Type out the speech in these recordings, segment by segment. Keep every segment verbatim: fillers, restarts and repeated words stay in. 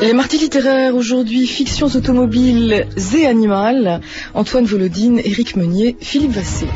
Les mardis littéraires aujourd'hui, fictions automobiles et animales. Antoine Volodine, Éric Meunier, Philippe Vassé.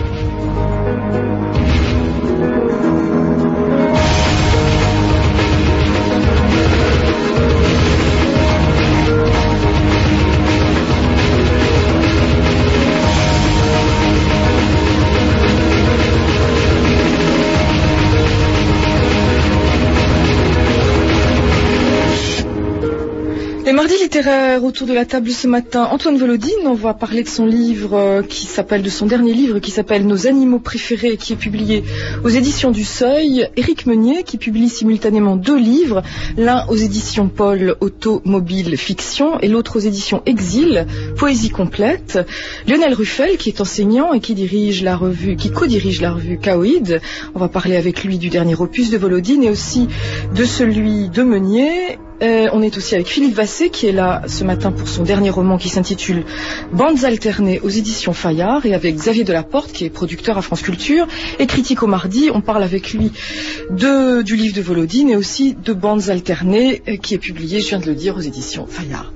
Les mardis littéraires autour de la table ce matin, Antoine Volodine, on va parler de son livre euh, qui s'appelle, de son dernier livre qui s'appelle Nos animaux préférés, qui est publié aux éditions du Seuil. Éric Meunier qui publie simultanément deux livres, l'un aux éditions Paul, Automobile Fiction, et l'autre aux éditions Exil, Poésie complète. Lionel Ruffel qui est enseignant et qui dirige la revue, qui co-dirige la revue Chaoïde. On va parler avec lui du dernier opus de Volodine et aussi de celui de Meunier. Euh, on est aussi avec Philippe Vassé qui est là ce matin pour son dernier roman qui s'intitule Bandes alternées aux éditions Fayard, et avec Xavier Delaporte qui est producteur à France Culture et critique au mardi. On parle avec lui de, du livre de Volodine et aussi de Bandes alternées euh, qui est publié, je viens de le dire, aux éditions Fayard.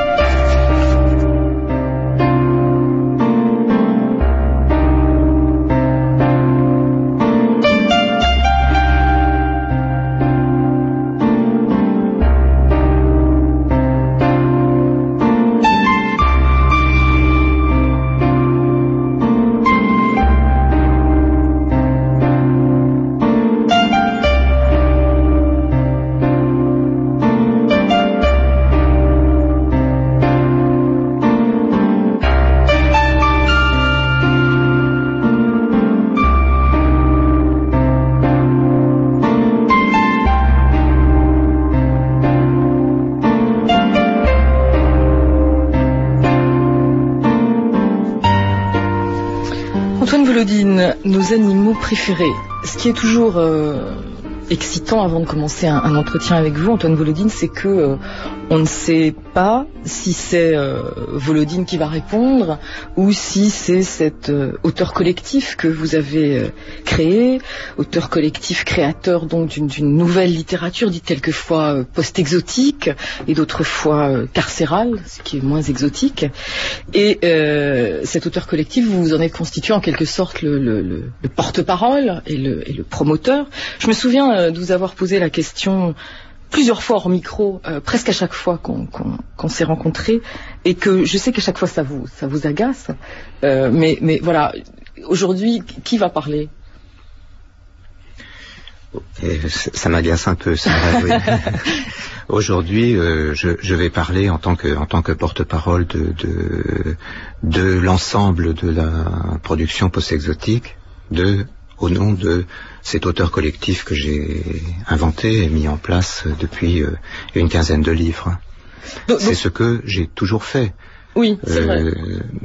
Nos animaux préférés. Ce qui est toujours euh, excitant avant de commencer un, un entretien avec vous, Antoine Volodine, c'est que euh, on ne sait pas si c'est euh, Volodine qui va répondre ou si c'est cet euh, auteur collectif que vous avez euh, créé, auteur collectif créateur donc d'une, d'une nouvelle littérature dite quelquefois euh, post-exotique et d'autres fois euh, carcérale, ce qui est moins exotique. Et euh, cet auteur collectif, vous vous en êtes constitué en quelque sorte le, le, le, le porte-parole et le, et le promoteur. Je me souviens euh, de vous avoir posé la question plusieurs fois hors micro, euh, presque à chaque fois qu'on, qu'on, qu'on s'est rencontrés, et que je sais qu'à chaque fois ça vous, ça vous agace, euh, mais, mais voilà, aujourd'hui, qui va parler ? Et ça m'agace un peu, c'est vrai, oui. Aujourd'hui, euh, je, je vais parler en tant que, en tant que porte-parole de, de, de l'ensemble de la production post-exotique, de, au nom de cet auteur collectif que j'ai inventé et mis en place depuis euh, une quinzaine de livres. Donc, c'est donc... ce que j'ai toujours fait. Oui, c'est euh, vrai.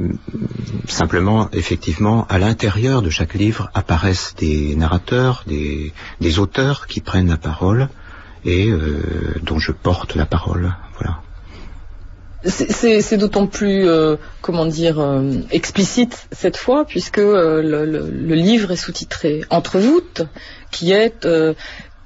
Simplement, effectivement, à l'intérieur de chaque livre apparaissent des narrateurs, des, des auteurs qui prennent la parole et euh, dont je porte la parole. Voilà. C'est, c'est, c'est d'autant plus, euh, comment dire, euh, explicite cette fois, puisque euh, le, le, le livre est sous-titré Entre voûtes, qui est, euh,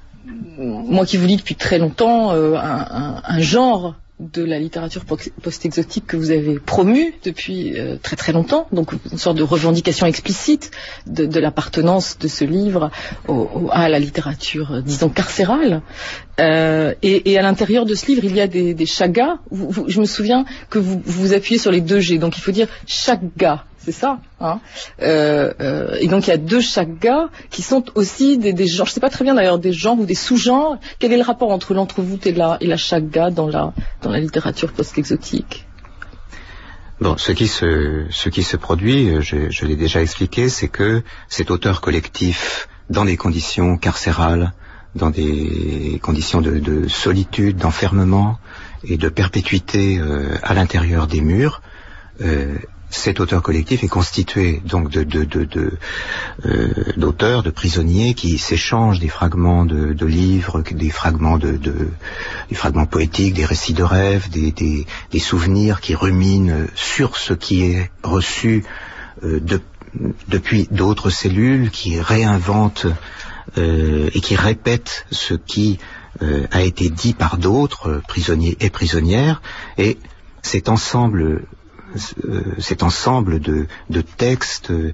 moi qui vous lis depuis très longtemps, euh, un, un, un genre de la littérature post-exotique que vous avez promue depuis euh, très très longtemps, donc une sorte de revendication explicite de, de l'appartenance de ce livre au, au, à la littérature, euh, disons, carcérale. Euh, et, et à l'intérieur de ce livre, il y a des, des chagas. Vous, vous, je me souviens que vous vous appuyez sur les deux G, donc il faut dire chaga. C'est ça, hein. Euh, euh, et donc il y a deux chagas qui sont aussi des, des genres, je ne sais pas très bien d'ailleurs, des genres ou des sous-genres. Quel est le rapport entre l'entrevoûte et la, et la chaga dans la, dans la littérature post-exotique ? Bon, ce qui se, ce qui se produit, je, je l'ai déjà expliqué, c'est que cet auteur collectif, dans des conditions carcérales, dans des conditions de, de solitude, d'enfermement et de perpétuité euh, à l'intérieur des murs, euh, cet auteur collectif est constitué donc de, de, de, de euh, d'auteurs, de prisonniers qui s'échangent des fragments de, de livres, des fragments de, de des fragments poétiques, des récits de rêves, des, des, des souvenirs qui ruminent sur ce qui est reçu euh, de, depuis d'autres cellules, qui réinventent euh, et qui répètent ce qui euh, a été dit par d'autres, euh, prisonniers et prisonnières, et cet ensemble, euh, cet ensemble de, de textes, euh,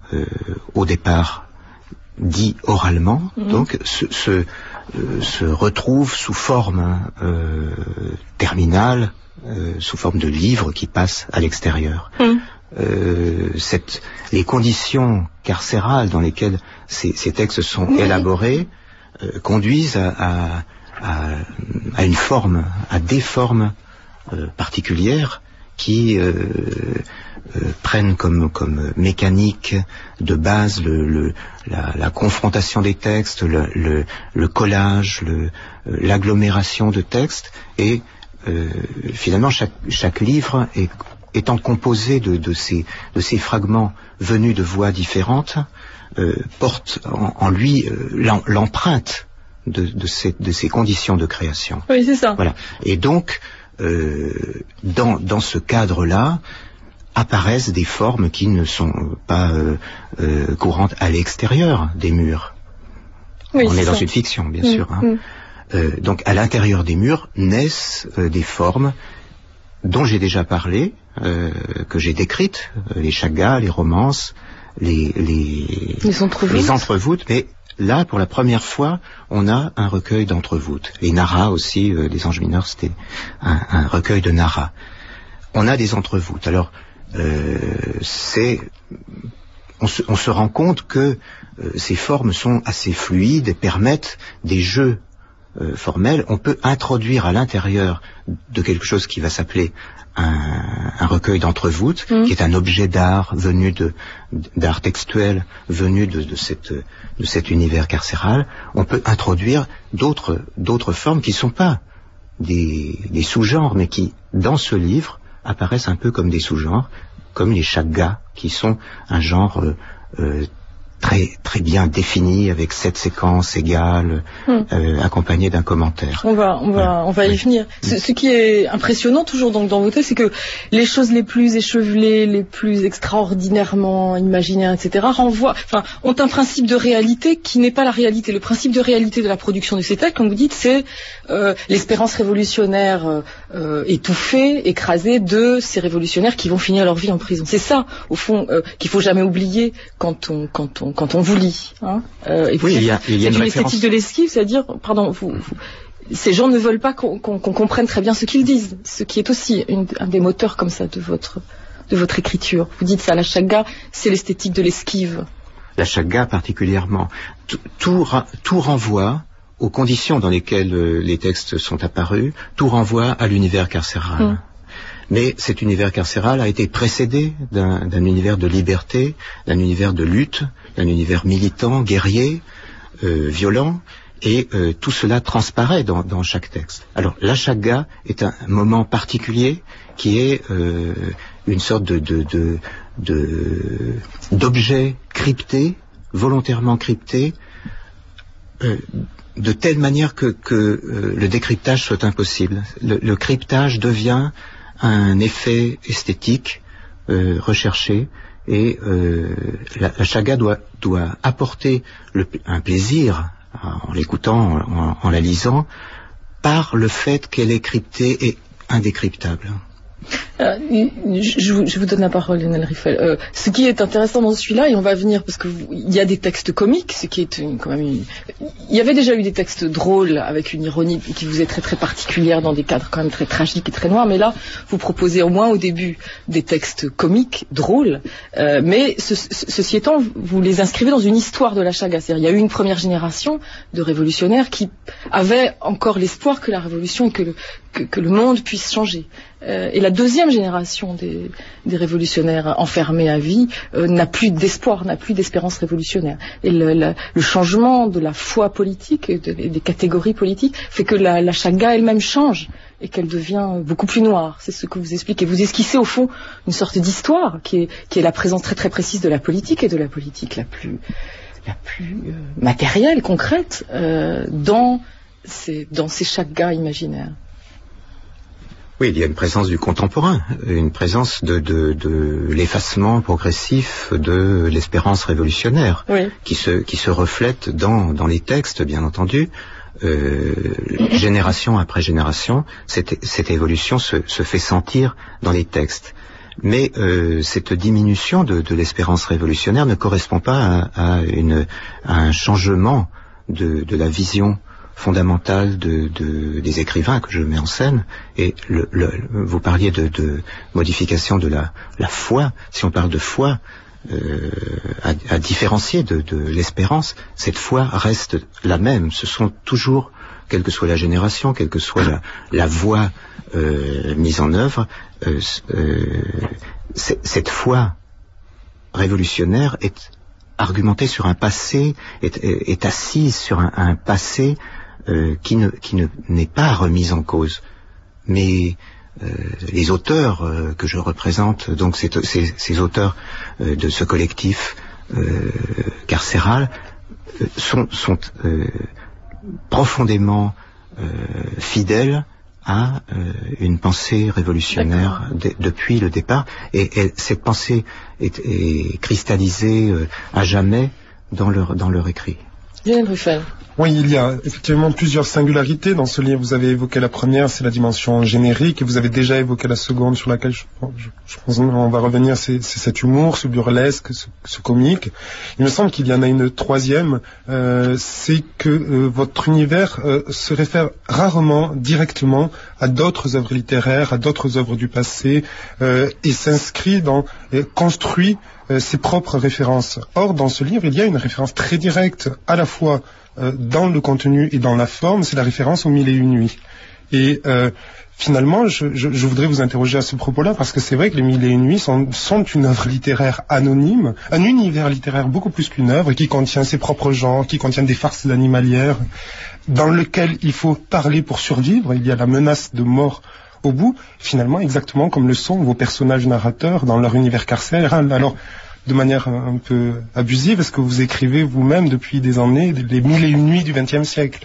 au départ dit oralement, mmh. donc se, se, euh, se retrouve sous forme euh, terminale, euh, sous forme de livres qui passent à l'extérieur. Mmh. Euh, cette, les conditions carcérales dans lesquelles ces, ces textes sont mmh. élaborés euh, conduisent à, à, à, à une forme, à des formes euh, particulières qui euh, euh, prennent comme, comme mécanique de base le, le, la, la confrontation des textes, le, le, le collage, le, l'agglomération de textes, et euh, finalement chaque, chaque livre est, étant composé de, de, ces, de ces fragments venus de voix différentes, euh, porte en, en lui euh, l'em, l'empreinte de, de, ces, de ces conditions de création. Oui, c'est ça. Voilà. Et donc, Euh, dans, dans ce cadre-là, apparaissent des formes qui ne sont pas euh, euh, courantes à l'extérieur des murs. Oui, On est, est dans une fiction, bien mmh, sûr. Hein. Mmh. Euh, donc, à l'intérieur des murs naissent euh, des formes dont j'ai déjà parlé, euh, que j'ai décrites, euh, les chagas, les romances, les, les, les entrevoûtes. Les entrevoûtes, mais là, pour la première fois, on a un recueil d'entrevoûtes. Les naras aussi, euh, les anges mineurs, c'était un, un recueil de naras. On a des entrevoûtes. Alors, euh, c'est, on se, on se rend compte que euh, ces formes sont assez fluides et permettent des jeux euh, formels. On peut introduire à l'intérieur de quelque chose qui va s'appeler un, un recueil d'entrevoûtes, mmh. qui est un objet d'art venu de, d'art textuel, venu de, de, cette, de cet univers carcéral. On peut introduire d'autres, d'autres formes qui ne sont pas des, des sous-genres, mais qui, dans ce livre, apparaissent un peu comme des sous-genres, comme les chagas, qui sont un genre euh, euh, très très bien défini, avec sept séquences égales, hum. euh, accompagnées d'un commentaire. On va on va ouais. on va y oui. venir. Ce, ce qui est impressionnant toujours donc dans vos textes, c'est que les choses les plus échevelées, les plus extraordinairement imaginaires, et cetera, renvoient, enfin, ont un principe de réalité qui n'est pas la réalité. Le principe de réalité de la production de ces textes, comme vous dites, c'est euh, l'espérance révolutionnaire euh, étouffée, écrasée de ces révolutionnaires qui vont finir leur vie en prison. C'est ça, au fond, euh, qu'il faut jamais oublier quand on quand on quand on vous lit, hein, euh, et oui, il y a, il y a c'est une, une esthétique de l'esquive, c'est-à-dire, pardon, vous, vous, ces gens ne veulent pas qu'on, qu'on, qu'on comprenne très bien ce qu'ils disent, ce qui est aussi une, un des moteurs comme ça de votre, de votre écriture. Vous dites ça, la chaga, c'est l'esthétique de l'esquive. La chaga particulièrement, tout, tout, tout renvoie aux conditions dans lesquelles euh, les textes sont apparus, tout renvoie à l'univers carcéral. Hum. Mais cet univers carcéral a été précédé d'un, d'un univers de liberté, d'un univers de lutte, d'un univers militant, guerrier, euh, violent, et euh, tout cela transparaît dans, dans chaque texte. Alors, la chaga est un moment particulier qui est euh, une sorte de, de, de, de, d'objet crypté, volontairement crypté, euh, de telle manière que, que euh, le décryptage soit impossible. Le, le cryptage devient un effet esthétique euh, recherché, et euh, la, la chaga doit, doit apporter le, un plaisir en l'écoutant, en, en la lisant, par le fait qu'elle est cryptée et indécryptable. Euh, je, vous, je vous donne la parole, Lionel Rieffel. Euh, ce qui est intéressant dans celui-là, et on va venir, parce qu'il y a des textes comiques, ce qui est une, quand même une... Il y avait déjà eu des textes drôles, avec une ironie qui vous est très très particulière, dans des cadres quand même très tragiques et très noirs, mais là, vous proposez au moins au début des textes comiques, drôles, euh, mais ce, ce, ceci étant, vous les inscrivez dans une histoire de la chaga. C'est-à-dire, il y a eu une première génération de révolutionnaires qui avaient encore l'espoir que la révolution et que le, que, que le monde puisse changer. Euh, et la deuxième génération des, des révolutionnaires enfermés à vie euh, n'a plus d'espoir, n'a plus d'espérance révolutionnaire. Et le, le, le changement de la foi politique et de, des catégories politiques fait que la, la chaga elle-même change et qu'elle devient beaucoup plus noire. C'est ce que vous expliquez. Vous esquissez au fond une sorte d'histoire qui est, qui est la présence très très précise de la politique, et de la politique la plus, la plus euh, matérielle, concrète, euh, dans ces, dans ces chagas imaginaires. Oui, il y a une présence du contemporain, une présence de, de, de l'effacement progressif de l'espérance révolutionnaire, oui. qui se, qui se reflète dans, dans les textes, bien entendu, euh, génération après génération, cette, cette évolution se, se fait sentir dans les textes. Mais euh, cette diminution de, de l'espérance révolutionnaire ne correspond pas à, à, une, à un changement de, de la vision fondamentale de, de, des écrivains que je mets en scène. Et le, le, vous parliez de, de modification de la, la foi. Si on parle de foi, euh, à, à différencier de, de l'espérance, cette foi reste la même. Ce sont toujours, quelle que soit la génération, quelle que soit la, la voie euh, mise en œuvre, euh, euh, cette foi révolutionnaire est argumentée sur un passé, est, est assise sur un, un passé euh, qui ne qui ne n'est pas remis en cause. Mais euh, les auteurs euh, que je représente, donc ces, ces, ces auteurs euh, de ce collectif euh, carcéral, euh, sont, sont euh, profondément euh, fidèles à euh, une pensée révolutionnaire de, depuis le départ, et, et cette pensée est, est cristallisée euh, à jamais dans leur dans leur écrit. Lionel Ruffel. Oui, il y a effectivement plusieurs singularités dans ce livre. Vous avez évoqué la première, c'est la dimension générique, et vous avez déjà évoqué la seconde sur laquelle je, je, je pense qu'on va revenir, c'est, c'est cet humour, ce burlesque, ce, ce comique. Il me semble qu'il y en a une troisième, euh, c'est que euh, votre univers euh, se réfère rarement directement à d'autres œuvres littéraires, à d'autres œuvres du passé, euh, et s'inscrit dans, et construit euh, ses propres références. Or, dans ce livre, il y a une référence très directe, à la fois Euh, dans le contenu et dans la forme, c'est la référence aux Mille et Une Nuits. Et euh, finalement, je, je, je voudrais vous interroger à ce propos-là, parce que c'est vrai que les Mille et Une Nuits sont, sont une œuvre littéraire anonyme, un univers littéraire beaucoup plus qu'une œuvre, qui contient ses propres genres, qui contient des farces animalières, dans lequel il faut parler pour survivre. Il y a la menace de mort au bout, finalement exactement comme le sont vos personnages narrateurs dans leur univers carcéral. Alors, de manière un peu abusive, est-ce que vous écrivez vous-même depuis des années les Mille et Une Nuits du vingtième siècle?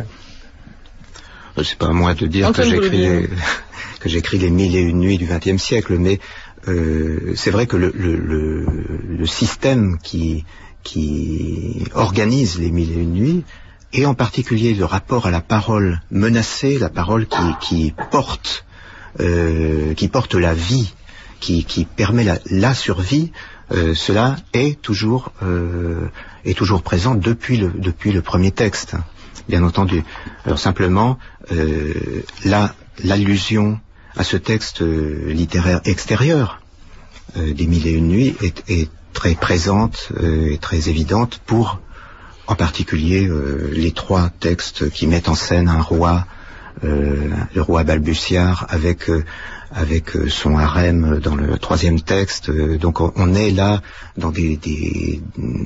C'est pas à moi de dire que j'écris, les, que j'écris les Mille et Une Nuits du vingtième siècle, mais euh, c'est vrai que le, le, le, le système qui, qui organise les Mille et Une Nuits, et en particulier le rapport à la parole menacée, la parole qui, qui porte, euh, qui porte la vie, qui, qui permet la, la survie, Euh, cela est toujours euh, est toujours présent depuis le depuis le premier texte, bien entendu. Alors simplement, euh, là, l'allusion à ce texte euh, littéraire extérieur euh, des Mille et Une Nuits est, est très présente euh, et très évidente pour, en particulier, euh, les trois textes qui mettent en scène un roi, euh, le roi balbutiard avec euh, avec son harem dans le troisième texte. Donc on est là dans des, des,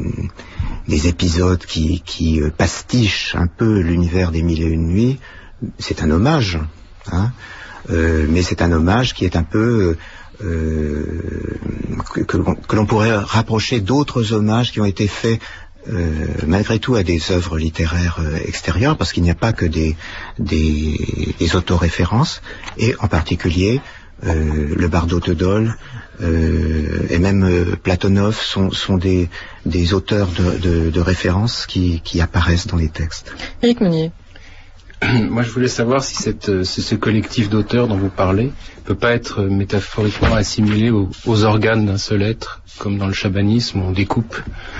des épisodes qui, qui pastichent un peu l'univers des Mille et Une Nuits. C'est un hommage, hein, euh, mais c'est un hommage qui est un peu euh, que, que, l'on, que l'on pourrait rapprocher d'autres hommages qui ont été faits Euh, malgré tout à des œuvres littéraires euh, extérieures, parce qu'il n'y a pas que des, des, des autoréférences, et en particulier euh, le Bardo Todol euh, et même euh, Platonov sont, sont des, des auteurs de, de, de référence qui, qui apparaissent dans les textes. Éric Meunier. Moi, je voulais savoir si cette, ce, ce collectif d'auteurs dont vous parlez peut pas être métaphoriquement assimilé aux, aux organes d'un seul être, comme dans le chamanisme, où on découpe,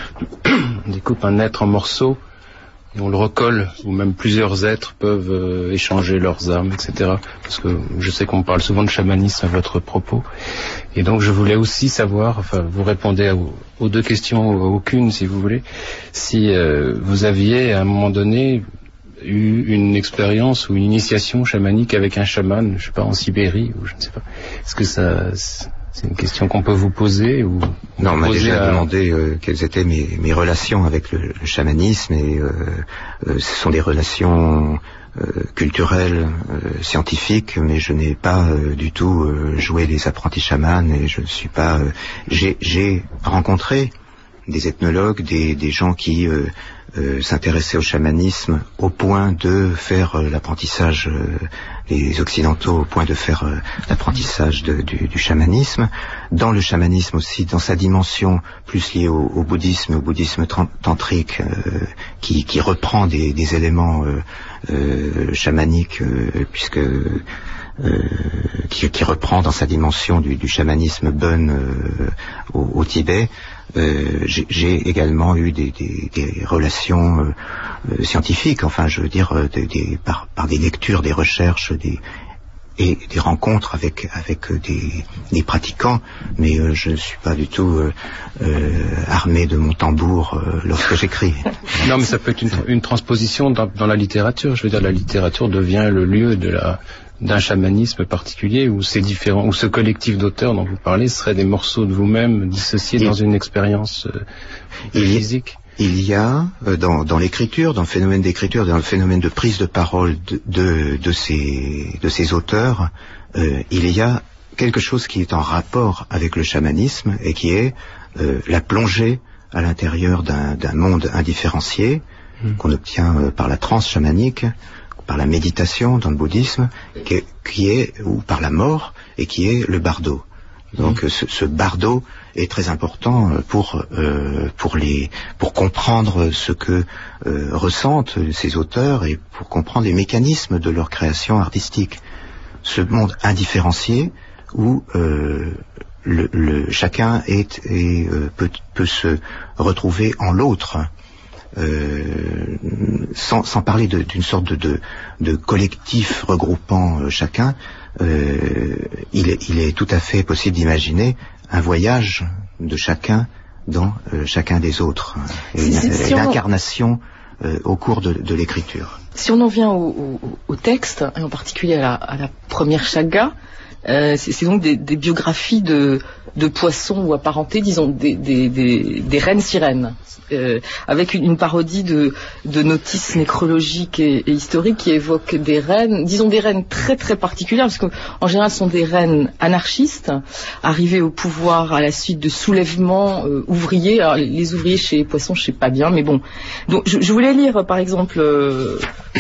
on découpe un être en morceaux et on le recolle, où même plusieurs êtres peuvent euh, échanger leurs âmes, et cetera. Parce que je sais qu'on parle souvent de chamanisme à votre propos. Et donc, je voulais aussi savoir, enfin, vous répondez aux, aux deux questions, aucune, si vous voulez, si euh, vous aviez à un moment donné eu une expérience ou une initiation chamanique avec un chaman, je sais pas, en Sibérie, ou je ne sais pas. Est-ce que ça, c'est une question qu'on peut vous poser ou Non, on m'a déjà à... demandé euh, quelles étaient mes, mes relations avec le, le chamanisme, et euh, euh, ce sont des relations euh, culturelles, euh, scientifiques, mais je n'ai pas euh, du tout euh, joué les apprentis chamans, et je ne suis pas... Euh, j'ai, j'ai rencontré des ethnologues, des, des gens qui euh, euh, s'intéressaient au chamanisme au point de faire euh, l'apprentissage euh, les Occidentaux au point de faire euh, l'apprentissage de, du, du chamanisme. Dans le chamanisme aussi, dans sa dimension plus liée au, au bouddhisme, au bouddhisme tantrique, euh, qui, qui reprend des, des éléments euh, euh, chamaniques, euh, puisque euh, qui, qui reprend dans sa dimension du, du chamanisme Bön euh, au, au Tibet. Euh, j'ai également eu des, des, des relations euh, euh, scientifiques, enfin je veux dire euh, des, des, par, par des lectures, des recherches, des, et des rencontres avec avec des, des pratiquants, mais euh, je ne suis pas du tout euh, euh, armé de mon tambour euh, lorsque j'écris. Non, mais ça peut être une, une transposition dans, dans la littérature. Je veux dire, la littérature devient le lieu de la d'un chamanisme particulier, où ces différents, où ce collectif d'auteurs dont vous parlez serait des morceaux de vous-même dissociés il, dans une expérience euh, il physique. Il y a euh, dans, dans l'écriture, dans le phénomène d'écriture, dans le phénomène de prise de parole de, de, de ces de ces auteurs, euh, il y a quelque chose qui est en rapport avec le chamanisme et qui est euh, la plongée à l'intérieur d'un, d'un monde indifférencié mmh. qu'on obtient euh, par la transe chamanique, par la méditation dans le bouddhisme, qui est, qui est ou par la mort, et qui est le bardo. Donc mmh. ce, ce bardo est très important pour euh, pour les pour comprendre ce que euh, ressentent ces auteurs et pour comprendre les mécanismes de leur création artistique. Ce monde indifférencié où euh, le, le chacun est et euh, peut peut se retrouver en l'autre. Euh, sans, sans parler de, d'une sorte de, de, de collectif regroupant euh, chacun, euh, il, est, il est tout à fait possible d'imaginer un voyage de chacun dans euh, chacun des autres, et une, si une incarnation euh, au cours de, de l'écriture. Si on en vient au, au, au texte, et en particulier à la, à la première Shagga, Euh, c'est, c'est donc des, des biographies de, de poissons ou apparentés, disons des, des, des, des reines sirènes, euh, avec une, une parodie de, de notices nécrologiques et, et historiques qui évoquent des reines, disons des reines très très particulières, parce qu'en général ce sont des reines anarchistes, arrivées au pouvoir à la suite de soulèvements euh, ouvriers. Alors, les ouvriers chez les poissons, je sais pas bien, mais bon. Donc je, je voulais lire par exemple euh,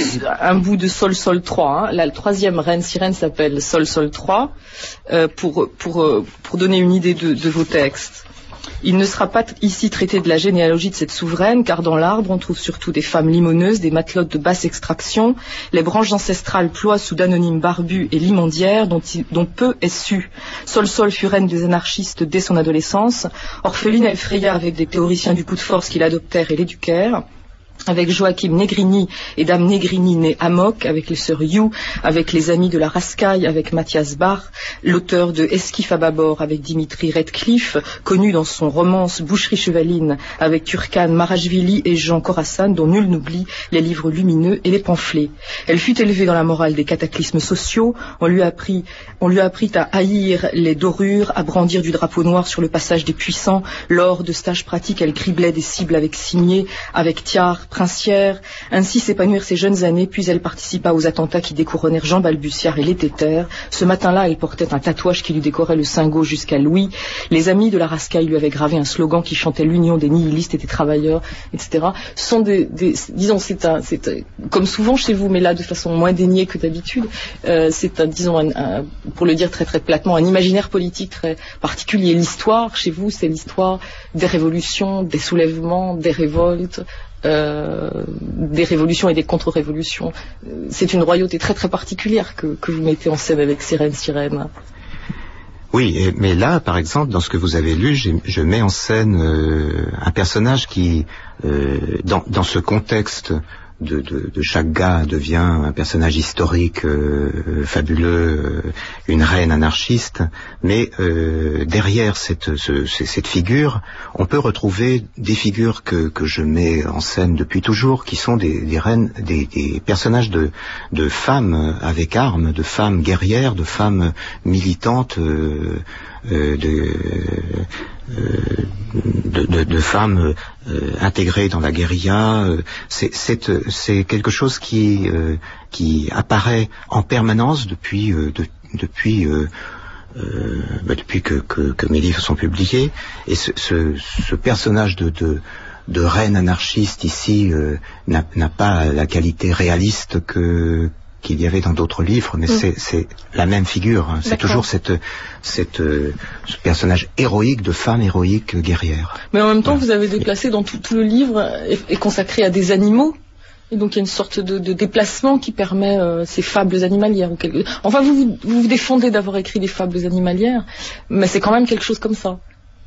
un bout de Sol Sol trois. Hein. La troisième reine sirène s'appelle Sol Sol trois. Euh, pour, pour, euh, pour donner une idée de, de vos textes. Il ne sera pas t- ici traité de la généalogie de cette souveraine, car dans l'arbre on trouve surtout des femmes limoneuses, des matelotes de basse extraction. Les branches ancestrales ploient sous d'anonymes barbus et limandières dont, il, dont peu est su. Sol Sol fut reine des anarchistes dès son adolescence. Orpheline, elle fraya avec des théoriciens du coup de force qui l'adoptèrent et l'éduquèrent. Avec Joachim Negrini et Dame Negrini née Amok, avec les sœurs You, avec les amis de la Raskaï, avec Mathias Bach, l'auteur de Esquif à bâbord avec Dimitri Redcliffe, connu dans son romance Boucherie chevaline avec Turkan Marashvili et Jean Khorassan, dont nul n'oublie les livres lumineux et les pamphlets. Elle fut élevée dans la morale des cataclysmes sociaux, on lui a appris, on lui a appris à haïr les dorures, à brandir du drapeau noir sur le passage des puissants. Lors de stages pratiques, elle criblait des cibles avec cimier, avec tiare, princière. Ainsi s'épanouirent ses jeunes années, puis elle participa aux attentats qui découronnèrent Jean Balbuciard et les Téters. Ce matin-là, elle portait un tatouage qui lui décorait le sein gauche jusqu'à Louis. Les amis de la Raskaï lui avaient gravé un slogan qui chantait l'union des nihilistes et des travailleurs, et cetera. Ce sont des, des disons, c'est un, c'est un, comme souvent chez vous, mais là de façon moins déniée que d'habitude, euh, c'est un, disons, un, un, pour le dire très très platement, un imaginaire politique très particulier. L'histoire, chez vous, c'est l'histoire des révolutions, des soulèvements, des révoltes, Euh, des révolutions et des contre-révolutions. C'est une royauté très très particulière que, que vous mettez en scène avec Sirène Sirène. Oui, mais là, par exemple, dans ce que vous avez lu, je mets en scène euh, un personnage qui, euh, dans, dans ce contexte de, de, de Shagga, devient un personnage historique euh, fabuleux, euh, une reine anarchiste, mais euh, derrière cette, ce, cette figure, on peut retrouver des figures que, que je mets en scène depuis toujours, qui sont des, des reines, des, des personnages de, de femmes avec armes, de femmes guerrières, de femmes militantes, euh, euh, de, euh, de, de, de femmes euh, intégrées dans la guérilla. Euh, c'est, c'est, c'est quelque chose qui, euh, qui apparaît en permanence depuis, euh, de, depuis, euh, euh, bah depuis que, que, que mes livres sont publiés. Et ce, ce, ce personnage de, de, de reine anarchiste ici euh, n'a, n'a pas la qualité réaliste que qu'il y avait dans d'autres livres, mais mmh. c'est, c'est la même figure. Hein. C'est D'accord. toujours cette, cette, euh, ce personnage héroïque, de femme héroïque guerrière. Mais en même temps, ouais. vous avez déplacé dans tout, tout le livre est, est consacré à des animaux. Et donc il y a une sorte de, de déplacement qui permet euh, ces fables animalières. Ou quelque... Enfin, vous, vous vous défendez d'avoir écrit des fables animalières, mais c'est quand même quelque chose comme ça.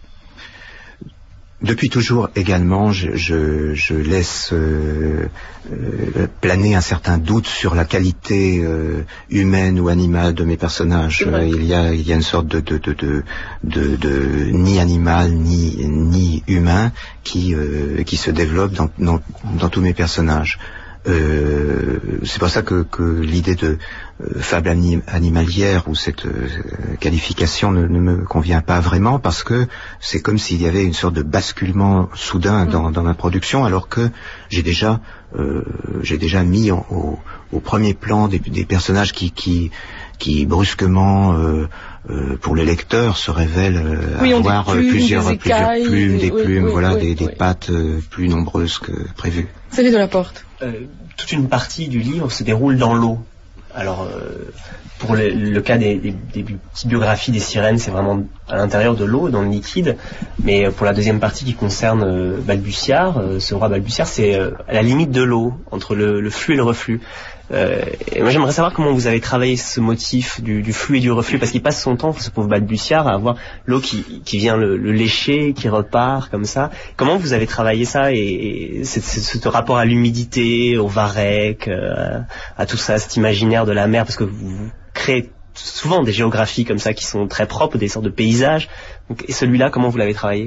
Depuis toujours également, je, je, je laisse euh, euh, planer un certain doute sur la qualité euh, humaine ou animale de mes personnages. Euh, il y a, il y a une sorte de, de, de, de, de, de ni animal ni, ni humain qui, euh, qui se développe dans, dans, dans tous mes personnages. Euh, c'est pour ça que, que l'idée de euh, fable anim- animalière ou cette euh, qualification ne, ne me convient pas vraiment, parce que c'est comme s'il y avait une sorte de basculement soudain dans, dans ma production, alors que j'ai déjà euh, j'ai déjà mis en, au, au premier plan des, des personnages qui qui qui brusquement euh, euh, pour le lecteur se révèlent euh, oui, avoir plumes, plusieurs, des plusieurs plumes, des oui, plumes, oui, voilà, oui, des, oui. des pattes euh, plus nombreuses que prévues. C'est de la porte. Euh, toute une partie du livre se déroule dans l'eau. Alors, euh, pour le, le cas des, des, des petites biographies des sirènes, c'est vraiment à l'intérieur de l'eau, dans le liquide. Mais pour la deuxième partie qui concerne euh, Balbuciard, euh, ce roi Balbuciard, c'est euh, à la limite de l'eau, entre le, le flux et le reflux. Euh, et moi j'aimerais savoir comment vous avez travaillé ce motif du, du flux et du reflux, parce qu'il passe son temps, ce pauvre Balbuciard, à avoir l'eau qui, qui vient le, le lécher, qui repart comme ça. Comment vous avez travaillé ça, et, et c'est, c'est, ce rapport à l'humidité, au varech, euh, à tout ça, cet imaginaire de la mer, parce que vous, vous créez souvent des géographies comme ça qui sont très propres, des sortes de paysages. Donc, et celui-là, comment vous l'avez travaillé ?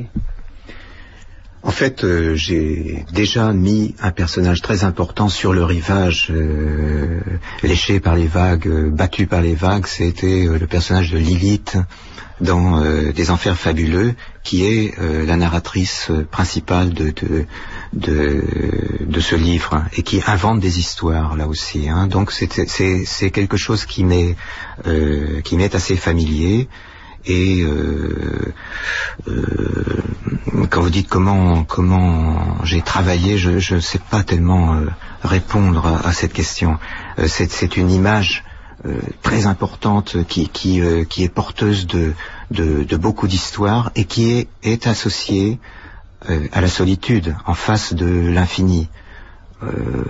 En fait, euh, j'ai déjà mis un personnage très important sur le rivage, euh, léché par les vagues, euh, battu par les vagues. C'était euh, le personnage de Lilith dans euh, Des Enfers Fabuleux, qui est euh, la narratrice principale de, de, de, de ce livre, hein, et qui invente des histoires là aussi. Hein. Donc c'est, c'est, c'est quelque chose qui m'est, euh, qui m'est assez familier. Et euh, euh, quand vous dites comment comment j'ai travaillé, je ne sais pas tellement euh, répondre à, à cette question. Euh, c'est, c'est une image euh, très importante qui qui euh, qui est porteuse de de, de beaucoup d'histoires, et qui est est associée euh, à la solitude en face de l'infini. Euh,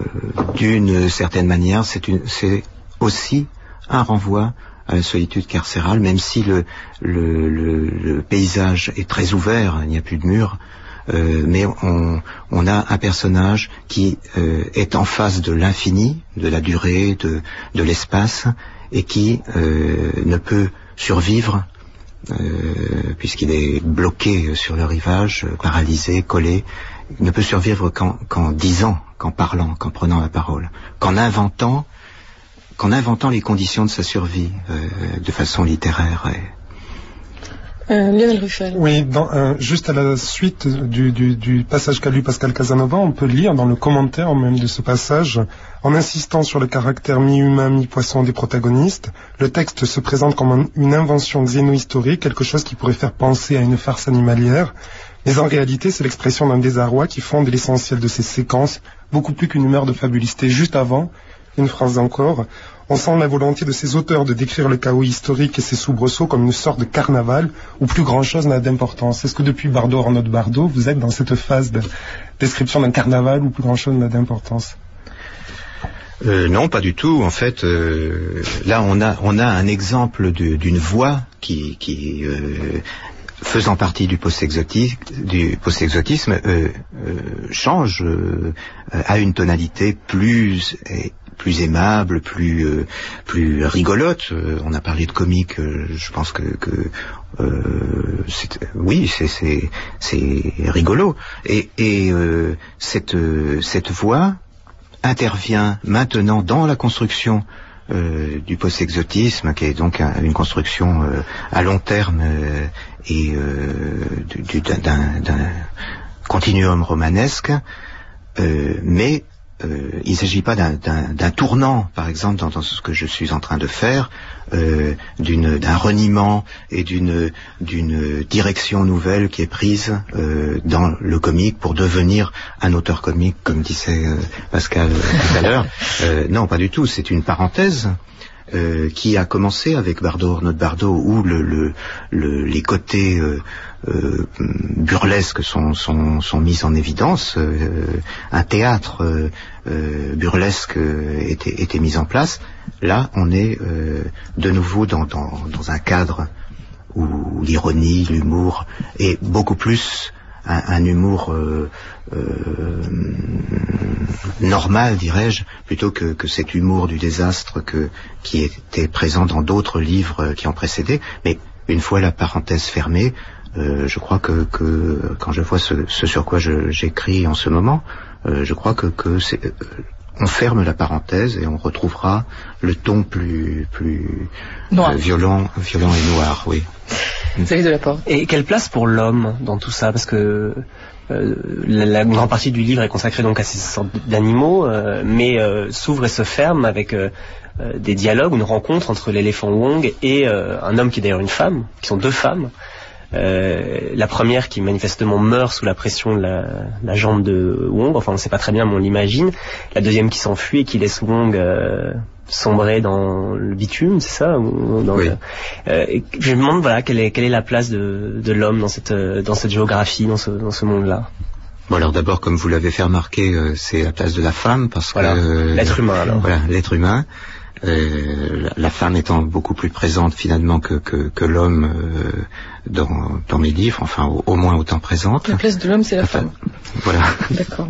d'une certaine manière, c'est une c'est aussi un renvoi à la solitude carcérale, même si le, le, le, le paysage est très ouvert, il n'y a plus de murs, euh, mais on, on a un personnage qui euh, est en face de l'infini, de la durée, de, de l'espace, et qui euh, ne peut survivre euh, puisqu'il est bloqué sur le rivage, paralysé, collé. Il ne peut survivre qu'en, qu'en disant, qu'en parlant, qu'en prenant la parole, qu'en inventant qu'en inventant les conditions de sa survie euh, de façon littéraire. Et... Euh, Lionel Ruffel. Oui, dans, euh, juste à la suite du, du, du passage qu'a lu Pascal Casanova, on peut lire dans le commentaire même de ce passage, en insistant sur le caractère mi-humain, mi-poisson des protagonistes, le texte se présente comme un, une invention xénohistorique, quelque chose qui pourrait faire penser à une farce animalière, mais en réalité c'est l'expression d'un désarroi qui fonde l'essentiel de ces séquences, beaucoup plus qu'une humeur de fabulisté. Juste avant, une phrase encore, on sent la volonté de ces auteurs de décrire le chaos historique et ses soubresauts comme une sorte de carnaval où plus grand chose n'a d'importance. Est-ce que depuis Bardot en notre Bardot, vous êtes dans cette phase de description d'un carnaval où plus grand chose n'a d'importance ? Euh, non, pas du tout. En fait, euh, là, on a on a un exemple de, d'une voix qui qui euh, faisant partie du post-exotisme, du post-exotisme euh, euh, change euh, à une tonalité plus euh, plus aimable, plus euh, plus rigolote. Euh, on a parlé de comique. Euh, je pense que, que euh, c'est, oui, c'est c'est c'est rigolo. Et et euh, cette cette voix intervient maintenant dans la construction euh, du post-exotisme, qui est donc un, une construction euh, à long terme euh, et euh, du, du, d'un, d'un continuum romanesque, euh, mais euh, il ne s'agit pas d'un, d'un, d'un tournant, par exemple, dans, dans ce que je suis en train de faire, euh, d'une, d'un reniement et d'une, d'une direction nouvelle qui est prise euh, dans le comique pour devenir un auteur comique, comme disait euh, Pascal tout à l'heure. Euh, non, pas du tout. C'est une parenthèse. Euh, qui a commencé avec Bardot, notre Bardot, où le, le, le, les côtés euh, euh, burlesques sont, sont, sont mis en évidence. Euh, un théâtre euh, euh, burlesque euh, était, était mis en place. Là, on est euh, de nouveau dans, dans, dans un cadre où l'ironie, l'humour est beaucoup plus un, un humour euh, euh, normal, dirais-je, plutôt que, que cet humour du désastre que, qui était présent dans d'autres livres qui ont précédé. Mais une fois la parenthèse fermée, euh, je crois que, que quand je vois ce, ce sur quoi je, j'écris en ce moment, euh, je crois que, que c'est, euh, on ferme la parenthèse et on retrouvera le ton plus, plus euh, violent, violent et noir, oui. Vous avez de la porte. Et quelle place pour l'homme dans tout ça? Parce que euh, la, la grande partie du livre est consacrée donc à ces sortes d'animaux, euh, mais euh, s'ouvre et se ferme avec euh, euh, des dialogues, une rencontre entre l'éléphant Wong et euh, un homme qui est d'ailleurs une femme, qui sont deux femmes. Euh, la première qui manifestement meurt sous la pression de la, la jambe de Wong, enfin on ne sait pas très bien mais on l'imagine. La deuxième qui s'enfuit et qui laisse Wong euh, sombrer dans le bitume, c'est ça ou dans oui. le, euh, et je me demande voilà quelle est, quelle est la place de, de l'homme dans cette, dans cette géographie, dans ce, dans ce monde-là. Bon alors d'abord, comme vous l'avez fait remarquer, euh, c'est la place de la femme parce voilà. que euh, l'être humain alors. Voilà, l'être humain. Euh, la, la femme étant beaucoup plus présente finalement que, que, que l'homme euh, dans, dans mes livres, enfin au, au moins autant présente. La place de l'homme, c'est la enfin, femme. Voilà. D'accord.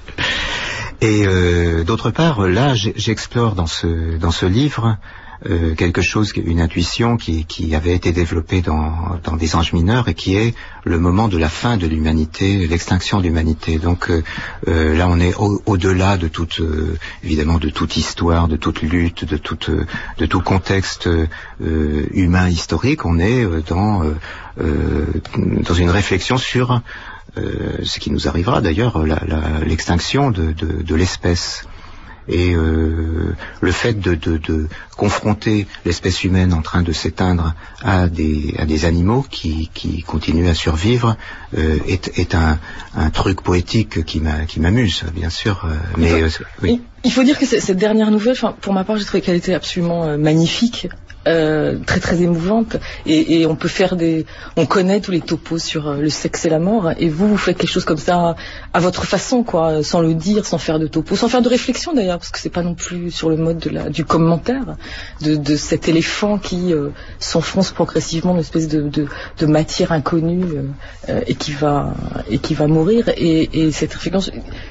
Et euh, d'autre part, là, j'explore dans ce dans ce livre euh, quelque chose, une intuition qui, qui avait été développée dans, dans des anges mineurs et qui est le moment de la fin de l'humanité, l'extinction de l'humanité. Donc euh, euh, là, on est au, au-delà de toute, euh, évidemment, de toute histoire, de toute lutte, de toute, de tout contexte euh, humain historique. On est euh, dans euh, euh, dans une réflexion sur Euh, ce qui nous arrivera d'ailleurs, la, la, l'extinction de, de, de l'espèce. Et euh, le fait de, de, de confronter l'espèce humaine en train de s'éteindre à des, à des animaux qui, qui continuent à survivre euh, est, est un, un truc poétique qui, m'a, qui m'amuse, bien sûr. Euh, mais il, faut, euh, oui. il faut dire que cette dernière nouvelle, pour ma part, j'ai trouvé qu'elle était absolument euh, magnifique. Euh, très très émouvante et, et on peut faire des on connaît tous les topos sur euh, le sexe et la mort et vous vous faites quelque chose comme ça à, à votre façon quoi, sans le dire, sans faire de topos, sans faire de réflexion d'ailleurs parce que c'est pas non plus sur le mode de la, du commentaire de, de cet éléphant qui euh, s'enfonce progressivement dans une espèce de, de, de matière inconnue euh, et qui va et qui va mourir et, et cette réflexion,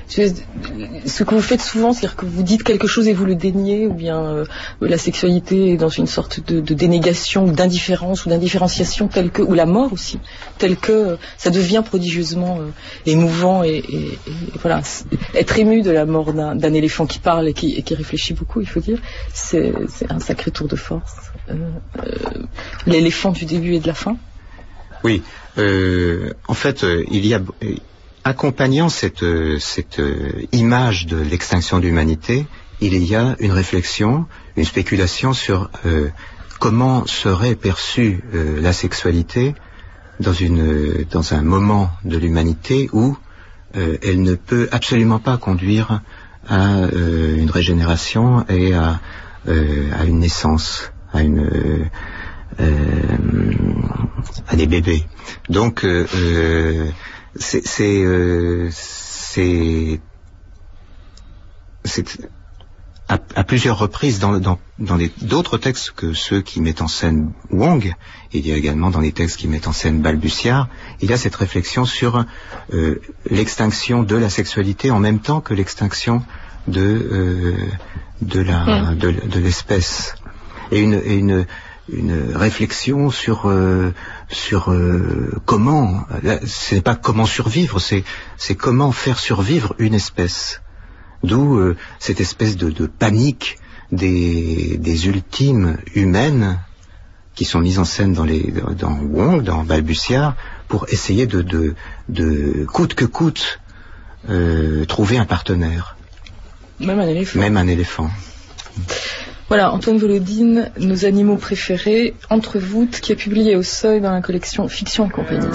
ce que vous faites souvent, c'est-à-dire que vous dites quelque chose et vous le déniez ou bien euh, la sexualité est dans une sorte De, de dénégation ou d'indifférence ou d'indifférenciation telle que, ou la mort aussi, telle que euh, ça devient prodigieusement euh, émouvant et, et, et voilà, être ému de la mort d'un, d'un éléphant qui parle et qui, et qui réfléchit beaucoup, il faut dire, c'est, c'est un sacré tour de force. Euh, euh, l'éléphant du début et de la fin. Oui, euh, en fait, euh, il y a accompagnant cette, cette euh, image de l'extinction de l'humanité, il y a une réflexion, une spéculation sur euh, comment serait perçue euh, la sexualité dans, une, dans un moment de l'humanité où euh, elle ne peut absolument pas conduire à euh, une régénération et à, euh, à une naissance, à, une, euh, euh, à des bébés. Donc, euh, euh, c'est... c'est, euh, c'est, c'est À, à plusieurs reprises dans, dans, dans les, d'autres textes que ceux qui mettent en scène Wong, il y a également dans les textes qui mettent en scène Balbuciard, il y a cette réflexion sur euh, l'extinction de la sexualité en même temps que l'extinction de, euh, de, la, de, de l'espèce. Et une, et une, une réflexion sur, euh, sur euh, comment, là, ce n'est pas comment survivre, c'est, c'est comment faire survivre une espèce. D'où euh, cette espèce de, de panique des, des ultimes humaines qui sont mises en scène dans, les, dans Wong, dans Balbuciard, pour essayer de, de, de coûte que coûte, euh, trouver un partenaire. Même un éléphant. Même un éléphant. Voilà, Antoine Volodine, Nos animaux préférés, Entre voûtes, qui est publié au Seuil dans la collection Fiction et compagnie.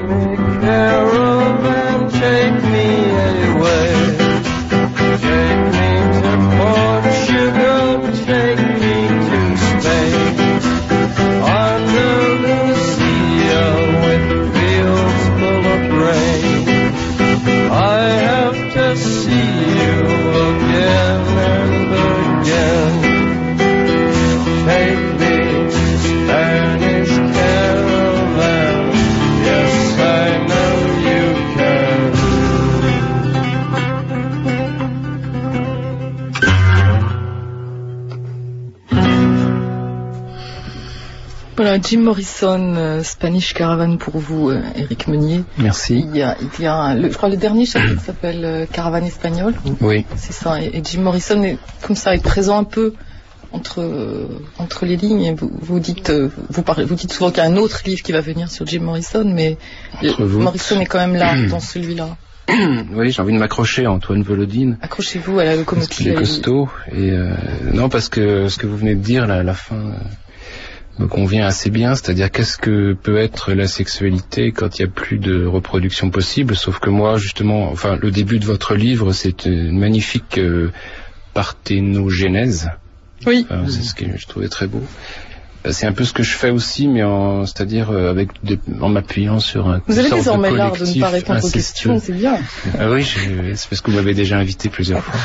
Voilà, Jim Morrison, euh, Spanish Caravan pour vous, euh, Éric Meunier. Merci. Il y a, il y a un, le, je crois le dernier chapitre s'appelle euh, Caravane espagnole. Oui. C'est ça. Et, et Jim Morrison est comme ça, est présent un peu entre euh, entre les lignes. Et vous, vous dites, euh, vous parlez, vous dites souvent qu'il y a un autre livre qui va venir sur Jim Morrison, mais le, Morrison est quand même là dans celui-là. Oui, j'ai envie de m'accrocher à Antoine Volodine. Accrochez-vous à la locomotive. Il est costaud. Et euh, non, parce que ce que vous venez de dire là, à la fin. Euh, me convient assez bien, c'est-à-dire qu'est-ce que peut être la sexualité quand il n'y a plus de reproduction possible, sauf que moi justement, enfin le début de votre livre c'est une magnifique euh, parthénogénèse. Oui. Enfin, c'est ce que je trouvais très beau. C'est un peu ce que je fais aussi, mais en, c'est-à-dire euh, avec des, en m'appuyant sur un. Vous avez sorte désormais de l'art de ne pas répondre aux incestueux. questions, c'est bien. Ah oui, je, c'est parce que vous m'avez déjà invité plusieurs fois.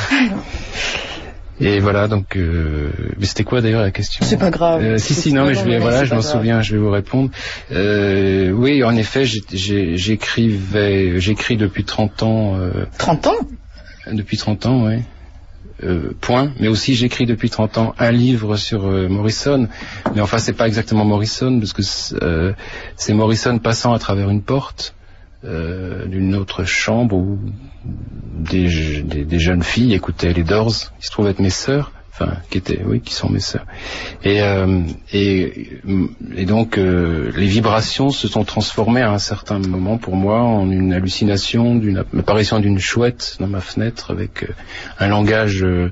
Et voilà, donc, euh, mais c'était quoi d'ailleurs la question? C'est pas grave. Euh, si, si, non, mais je vais, voilà, je m'en souviens, je vais vous répondre. Euh, oui, en effet, j'ai, j'ai, j'écrivais, j'écris depuis trente ans. Euh, trente ans? Depuis trente ans, oui. Euh, point. Mais aussi, j'écris depuis trente ans un livre sur euh, Morrison. Mais enfin, c'est pas exactement Morrison, parce que c'est, euh, c'est Morrison passant à travers une porte. Euh, d'une autre chambre où des, des, des jeunes filles écoutaient les Doors, qui se trouvaient être mes sœurs, enfin qui étaient, oui, qui sont mes sœurs. Et euh, et, et donc euh, les vibrations se sont transformées à un certain moment pour moi en une hallucination, d'une apparition d'une chouette dans ma fenêtre avec euh, un langage euh,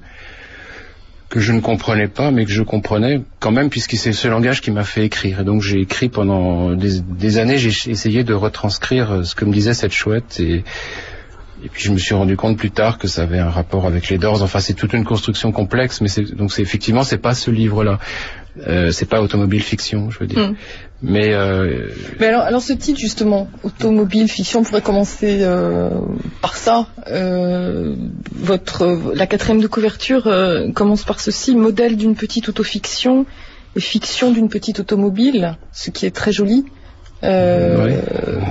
que je ne comprenais pas, mais que je comprenais quand même, puisque c'est ce langage qui m'a fait écrire. Et donc j'ai écrit pendant des, des années, j'ai essayé de retranscrire ce que me disait cette chouette, et, et puis je me suis rendu compte plus tard que ça avait un rapport avec les Doors. Enfin, c'est toute une construction complexe, mais c'est, donc c'est effectivement, c'est pas ce livre-là. Euh, c'est pas automobile fiction, je veux dire. Mm. Mais, euh, Mais alors, alors ce titre justement, automobile fiction, on pourrait commencer euh, par ça. Euh, votre, la quatrième de couverture euh, commence par ceci: modèle d'une petite autofiction et fiction d'une petite automobile, ce qui est très joli. Euh, oui.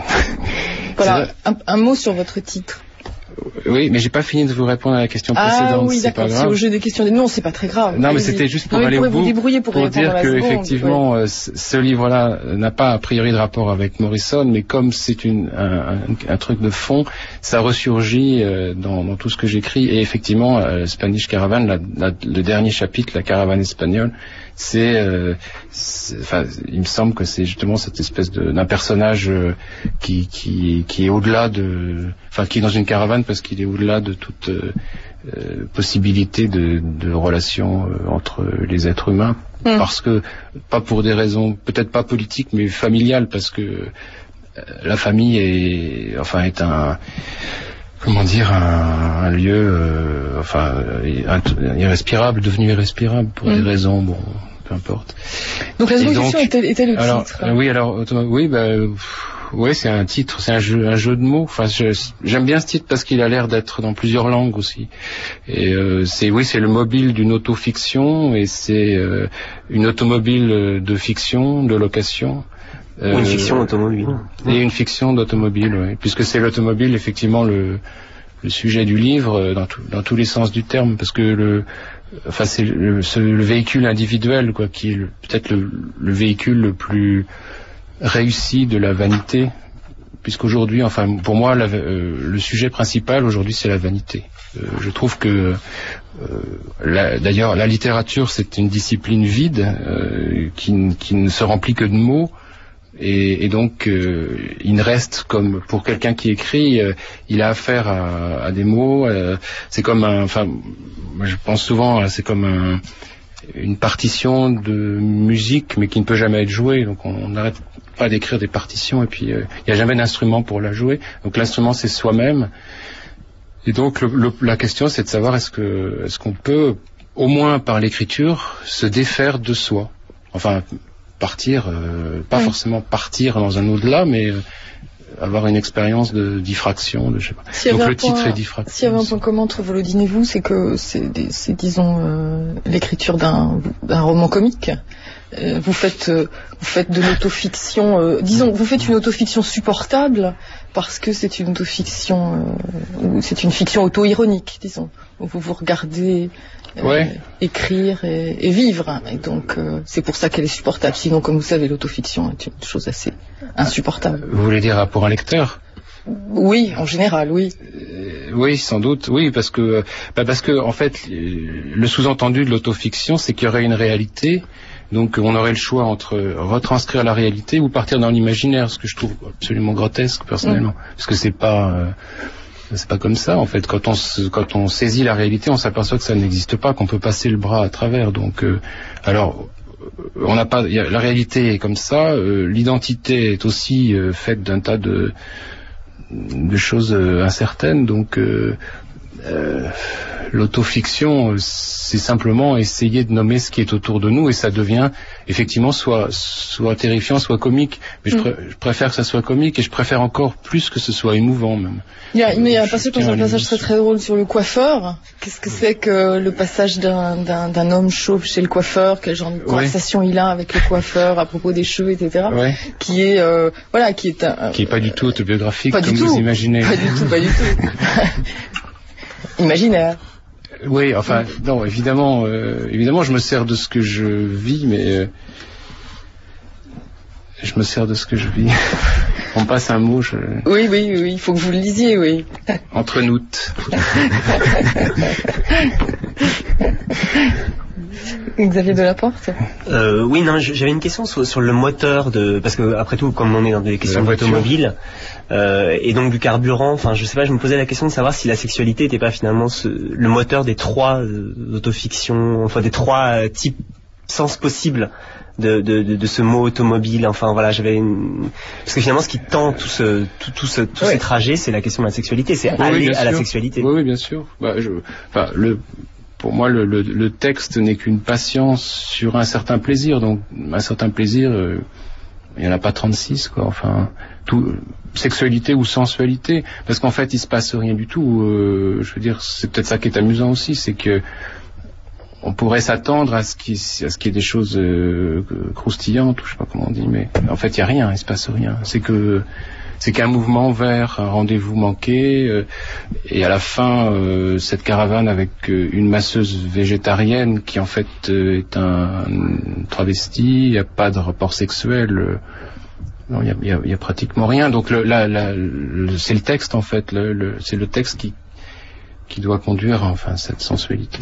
Voilà, un, un mot sur votre titre. Oui, mais j'ai pas fini de vous répondre à la question précédente. Ah oui, d'accord, c'est au jeu des questions. Non, c'est pas très grave. Non, mais c'était juste pour non, aller au bout, pour, pour dire que seconde, effectivement, ouais. euh, ce livre-là n'a pas a priori de rapport avec Morrison, mais comme c'est une, un, un, un truc de fond, ça ressurgit euh, dans, dans tout ce que j'écris. Et effectivement, euh, Spanish Caravan, la, la, le dernier chapitre, la caravane espagnole, c'est, euh, enfin, il me semble que c'est justement cette espèce de, d'un personnage euh, qui, qui, qui est au-delà de, enfin, qui est dans une caravane parce qu'il est au-delà de toute euh, euh, possibilité de, de relation euh, entre les êtres humains, mmh. parce que pas pour des raisons peut-être pas politiques mais familiales, parce que euh, la famille est, enfin, est un comment dire, un, un lieu, euh, enfin, un, irrespirable, devenu irrespirable pour mmh. des raisons, bon, peu importe. Donc la solution était, était le alors, titre. Euh, oui, alors, oui, bah, oui, c'est un titre, c'est un jeu, un jeu de mots. Enfin, je, j'aime bien ce titre parce qu'il a l'air d'être dans plusieurs langues aussi. Et euh, c'est, oui, c'est le mobile d'une autofiction et c'est euh, une automobile de fiction, de location. Ou une fiction automobile. Et une fiction d'automobile, oui. Puisque c'est l'automobile, effectivement, le, le sujet du livre, dans, tout, dans tous les sens du terme, parce que le, enfin, c'est le, ce, le véhicule individuel, quoi, qui est le, peut-être le, le véhicule le plus réussi de la vanité, puisqu'aujourd'hui, enfin, pour moi, la, euh, le sujet principal aujourd'hui, c'est la vanité. Euh, je trouve que, euh, la, d'ailleurs, la littérature, c'est une discipline vide, euh, qui, qui ne se remplit que de mots. Et, et donc, euh, il ne reste, comme pour quelqu'un qui écrit, euh, il a affaire à, à des mots. Euh, c'est comme un, enfin, moi je pense souvent, c'est comme un, une partition de musique, mais qui ne peut jamais être jouée. Donc on n'arrête pas d'écrire des partitions, et puis il euh, n'y a jamais d'instrument pour la jouer. Donc l'instrument, c'est soi-même. Et donc le, le, la question, c'est de savoir est-ce que est-ce qu'on peut, au moins par l'écriture, se défaire de soi. Enfin, partir, euh, pas oui. forcément partir dans un au-delà, mais euh, avoir une expérience de diffraction, de, je sais pas. Si Donc le point, titre est diffraction. S'il y avait un point commun entre Volodine et vous, c'est que c'est, des, c'est disons, euh, l'écriture d'un, d'un roman comique. Euh, vous faites, euh, vous faites de l'autofiction, euh, disons, vous faites une autofiction supportable parce que c'est une autofiction, euh, ou c'est une fiction auto-ironique, disons, où vous vous regardez euh, ouais. écrire et, et vivre. Et donc, euh, c'est pour ça qu'elle est supportable. Sinon, comme vous savez, l'autofiction est une chose assez insupportable. Vous voulez dire pour un lecteur ? Oui, en général, oui. Euh, oui, sans doute, oui, parce que, bah parce que, en fait, le sous-entendu de l'autofiction, c'est qu'il y aurait une réalité. Donc on aurait le choix entre retranscrire la réalité ou partir dans l'imaginaire, ce que je trouve absolument grotesque personnellement, mmh. parce que c'est pas euh, c'est pas comme ça en fait. Quand on se, quand on saisit la réalité, on s'aperçoit que ça n'existe pas, qu'on peut passer le bras à travers. Donc euh, alors on n'a pas y a, la réalité est comme ça, euh, l'identité est aussi euh, faite d'un tas de de choses euh, incertaines. Donc euh, Euh, l'autofiction, c'est simplement essayer de nommer ce qui est autour de nous, et ça devient effectivement soit soit terrifiant, soit comique. Mais je, pr- je préfère que ça soit comique, et je préfère encore plus que ce soit émouvant même. Il y a, mais il y a un passage, un passage très très drôle sur le coiffeur. Qu'est-ce que c'est que le passage d'un, d'un, d'un homme chauve chez le coiffeur? Quel genre de conversation ouais. il a avec le coiffeur à propos des cheveux, et cetera. Ouais. Qui est euh, voilà, qui est un, qui est pas du tout autobiographique pas comme du tout. Vous imaginez. Pas du tout, pas du tout. Imaginaire. Oui, enfin, non, évidemment, euh, évidemment, je me sers de ce que je vis, mais euh, je me sers de ce que je vis. On passe un mot. Je... Oui, oui, oui, il faut que vous le lisiez, oui. Entre nous. Xavier Delaporte. Euh, oui, non, j'avais une question sur, sur le moteur de, parce que après tout, comme on est dans des questions d'automobile euh, et donc du carburant, enfin, je sais pas, je me posais la question de savoir si la sexualité n'était pas finalement ce, le moteur des trois euh, autofictions, enfin des trois euh, types sens possibles de, de, de, de ce mot automobile. Enfin voilà, j'avais une... parce que finalement, ce qui tend tout ce, tout, tout ce, tous ouais. ces trajets, c'est la question de la sexualité, c'est oui, aller oui, à la sûr. sexualité. Oui, oui, bien sûr. Bah, je, enfin, le Pour moi, le, le, le texte n'est qu'une patience sur un certain plaisir. Donc, un certain plaisir, euh, il n'y en a pas trente-six, quoi. Enfin, tout, sexualité ou sensualité. Parce qu'en fait, il se passe rien du tout. Euh, je veux dire, c'est peut-être ça qui est amusant aussi, c'est que on pourrait s'attendre à ce qu'il à ce qu'il y ait des choses euh, croustillantes, ou je sais pas comment on dit, mais en fait, il n'y a rien, il se passe rien. C'est que c'est qu'un mouvement vers un rendez-vous manqué, euh, et à la fin, euh, cette caravane avec euh, une masseuse végétarienne qui en fait euh, est un, un travesti, il n'y a pas de rapport sexuel, euh, non, il y a, y a, y a pratiquement rien. Donc le, la, la, le, c'est le texte en fait, le, le, c'est le texte qui qui doit conduire enfin cette sensualité.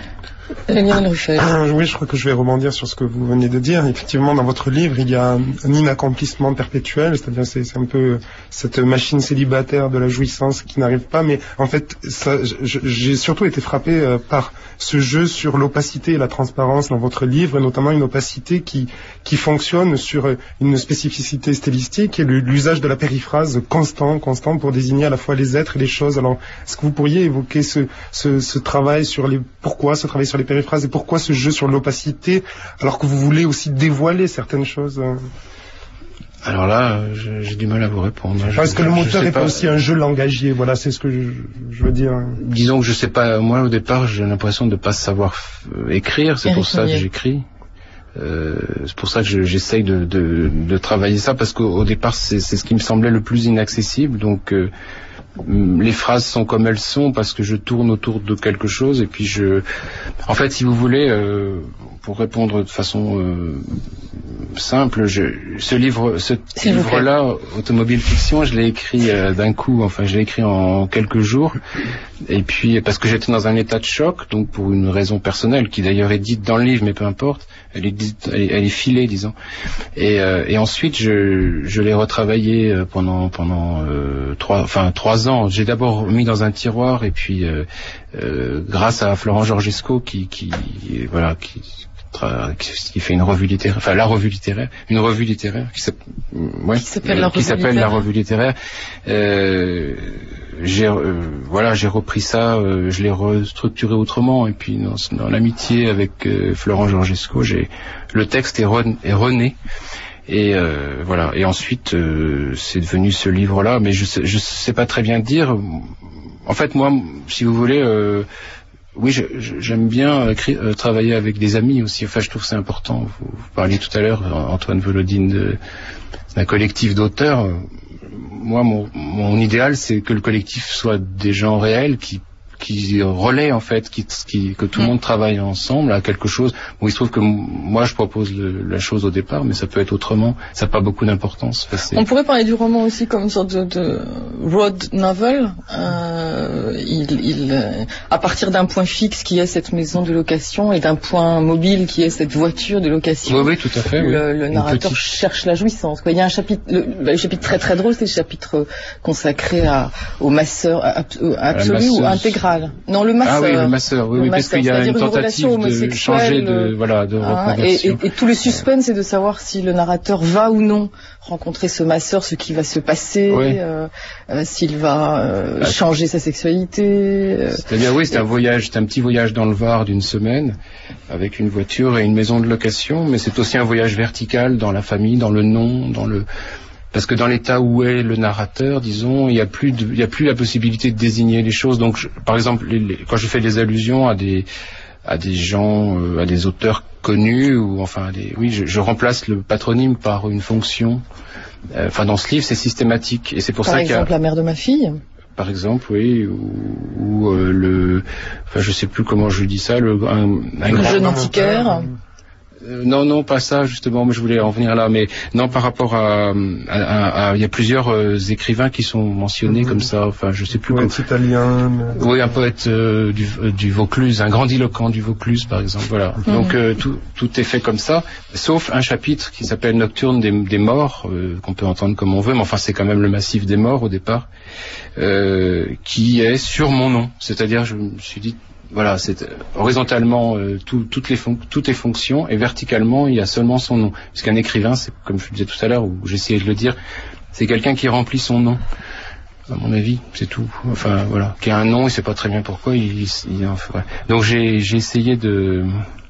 Euh, oui, je crois que je vais rebondir sur ce que vous venez de dire. Effectivement, dans votre livre, il y a un, un inaccomplissement perpétuel, c'est-à-dire c'est, c'est un peu cette machine célibataire de la jouissance qui n'arrive pas. Mais en fait, ça, je, j'ai surtout été frappé euh, par ce jeu sur l'opacité et la transparence dans votre livre, et notamment une opacité qui qui fonctionne sur une spécificité stylistique et le, l'usage de la périphrase constant, constant pour désigner à la fois les êtres et les choses. Alors, est-ce que vous pourriez évoquer ce, ce, ce travail sur les pourquoi ce travail sur les périphrases et pourquoi ce jeu sur l'opacité alors que vous voulez aussi dévoiler certaines choses? Alors là, je, j'ai du mal à vous répondre. Parce que le moteur n'est pas aussi un jeu langagier, voilà, c'est ce que je, je veux dire. Disons que je sais pas, moi au départ j'ai l'impression de pas savoir f- écrire, c'est pour ça que j'écris. Euh, c'est pour ça que je, j'essaye de, de, de travailler ça, parce qu'au au départ c'est, c'est ce qui me semblait le plus inaccessible, donc euh, les phrases sont comme elles sont parce que je tourne autour de quelque chose, et puis je... En fait, si vous voulez, euh, pour répondre de façon euh, simple. Je, ce livre, ce livre-là, Automobile Fiction, je l'ai écrit euh, d'un coup. Enfin, je l'ai écrit en quelques jours. Et puis, parce que j'étais dans un état de choc, donc pour une raison personnelle, qui d'ailleurs est dite dans le livre, mais peu importe. Elle est, dite, elle est, elle est filée, disons. Et, euh, et ensuite, je, je l'ai retravaillé pendant pendant euh, trois, enfin trois ans. J'ai d'abord mis dans un tiroir, et puis euh, euh, grâce à Florent Georgesco, qui, qui voilà, qui qui fait une revue littéraire, enfin la revue littéraire, une revue littéraire qui s'appelle, ouais, qui s'appelle, la, qui s'appelle la revue littéraire. Euh, j'ai euh, voilà, j'ai repris ça, euh, je l'ai restructuré autrement, et puis dans, dans l'amitié avec euh, Florent Georgesco, j'ai le texte est, re, est rené. Et euh, voilà. Et ensuite, euh, c'est devenu ce livre-là, mais je sais, je sais pas très bien dire. En fait, moi, si vous voulez. Euh, Oui, je, je, j'aime bien écrire, euh, travailler avec des amis aussi. Enfin, je trouve que c'est important. Vous, vous parliez tout à l'heure, Antoine Volodine, de, d'un collectif d'auteurs. Moi, mon, mon idéal, c'est que le collectif soit des gens réels qui qui relaient en fait, qui, qui, que tout le monde travaille ensemble à quelque chose. Bon, il se trouve que moi je propose le, la chose au départ, mais ça peut être autrement. Ça n'a pas beaucoup d'importance. Enfin, on pourrait parler du roman aussi comme une sorte de, de road novel. Euh, il, il, à partir d'un point fixe qui est cette maison de location et d'un point mobile qui est cette voiture de location. Oui, oui, tout à fait. Le, oui. le narrateur petite... cherche la jouissance. Quoi. Il y a un chapitre, le, le chapitre très très drôle, c'est le chapitre consacré à, au masseur à, à absolu ou intégral. Non, le masseur. Ah oui, le masseur, oui, le oui masseur, parce qu'il y a une tentative de changer de, voilà, de hein, reconversion. Et, et, et tout le suspense, c'est de savoir si le narrateur va ou non rencontrer ce masseur, ce qui va se passer, oui. euh, euh, s'il va euh, ah, changer sa sexualité. Euh, C'est-à-dire, oui, c'est et... un voyage, c'est un petit voyage dans le Var d'une semaine, avec une voiture et une maison de location, mais c'est aussi un voyage vertical dans la famille, dans le nom, dans le... Parce que dans l'état où est le narrateur, disons, il n'y a plus de, il y a plus la possibilité de désigner les choses. Donc, je, par exemple, les, les, quand je fais des allusions à des, à des gens, euh, à des auteurs connus, ou enfin, des, oui, je, je remplace le patronyme par une fonction. Euh, enfin, dans ce livre, c'est systématique, et c'est pour par ça qu'il y a. Par exemple, la mère de ma fille. Par exemple, oui, ou, ou euh, le, enfin, je sais plus comment je dis ça, le, un, un le jeune antiquaire. Euh, non, non, pas ça, justement, mais je voulais en venir là, mais non, par rapport à, à, à, il y a plusieurs euh, écrivains qui sont mentionnés mmh. comme ça, enfin, je sais plus. Un poète italien. Mais... Oui, un poète euh, du, euh, du Vaucluse, un grandiloquent du Vaucluse, par exemple, voilà. Mmh. Donc, euh, tout, tout est fait comme ça, sauf un chapitre qui s'appelle Nocturne des, des morts, euh, qu'on peut entendre comme on veut, mais enfin, c'est quand même le massif des morts au départ, euh, qui est sur mon nom, c'est-à-dire, je me suis dit, voilà, c'est horizontalement euh, tout, toutes les fon- toutes les fonctions, et verticalement il y a seulement son nom. Parce qu'un écrivain, c'est comme je le disais tout à l'heure, ou j'essayais de le dire, c'est quelqu'un qui remplit son nom. À mon avis, c'est tout. Enfin voilà, qui a un nom, il ne sait pas très bien pourquoi. Il, il, il enfin, ouais. Donc j'ai, j'ai essayé de,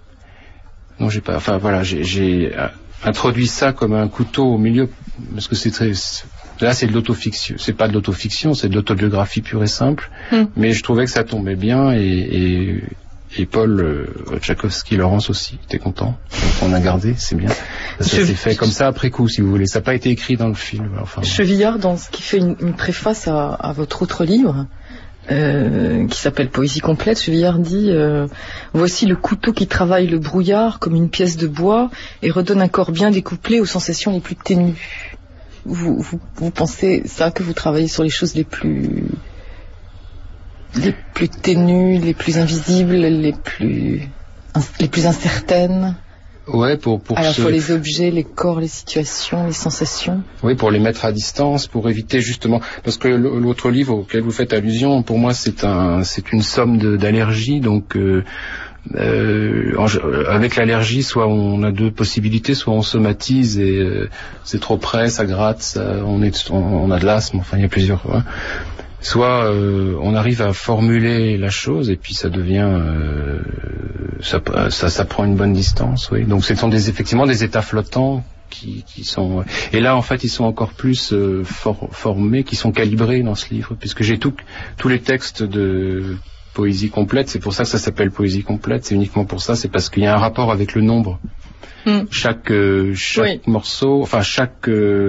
non j'ai pas, enfin voilà, j'ai, j'ai introduit ça comme un couteau au milieu, parce que c'est très. Là, c'est de l'autofiction. C'est pas de l'autofiction, c'est de l'autobiographie pure et simple. Mm. Mais je trouvais que ça tombait bien, et, et, et Paul euh, Tchaikovsky, Laurence aussi, était content. Donc on a gardé, c'est bien. Ça Chev... s'est fait comme ça après coup, si vous voulez. Ça n'a pas été écrit dans le film. Enfin, Chevillard, dans ce qui fait une, une préface à, à votre autre livre, euh, qui s'appelle Poésie complète, Chevillard dit euh, « Voici le couteau qui travaille le brouillard comme une pièce de bois et redonne un corps bien découplé aux sensations les plus ténues. » Vous, vous, vous pensez ça, que vous travaillez sur les choses les plus les plus ténues, les plus invisibles, les plus les plus incertaines. Ouais, pour pour à la ce... fois les objets, les corps, les situations, les sensations. Oui, pour les mettre à distance, pour éviter justement, parce que l'autre livre auquel vous faites allusion, pour moi, c'est un c'est une somme de, d'allergies, donc. Euh, Euh, en, avec l'allergie, soit on a deux possibilités, soit on somatise et euh, c'est trop près, ça gratte, ça, on, est, on, on a de l'asthme, enfin il y a plusieurs. Hein. Soit euh, on arrive à formuler la chose et puis ça devient, euh, ça, ça, ça prend une bonne distance. Oui. Donc ce sont des, effectivement des états flottants qui, qui sont. Et là en fait ils sont encore plus euh, for, formés, qui sont calibrés dans ce livre, puisque j'ai tout, tous les textes de Poésie complète, c'est pour ça que ça s'appelle Poésie complète, c'est uniquement pour ça, c'est parce qu'il y a un rapport avec le nombre. Mm. Chaque, euh, chaque oui. morceau, enfin chaque, euh,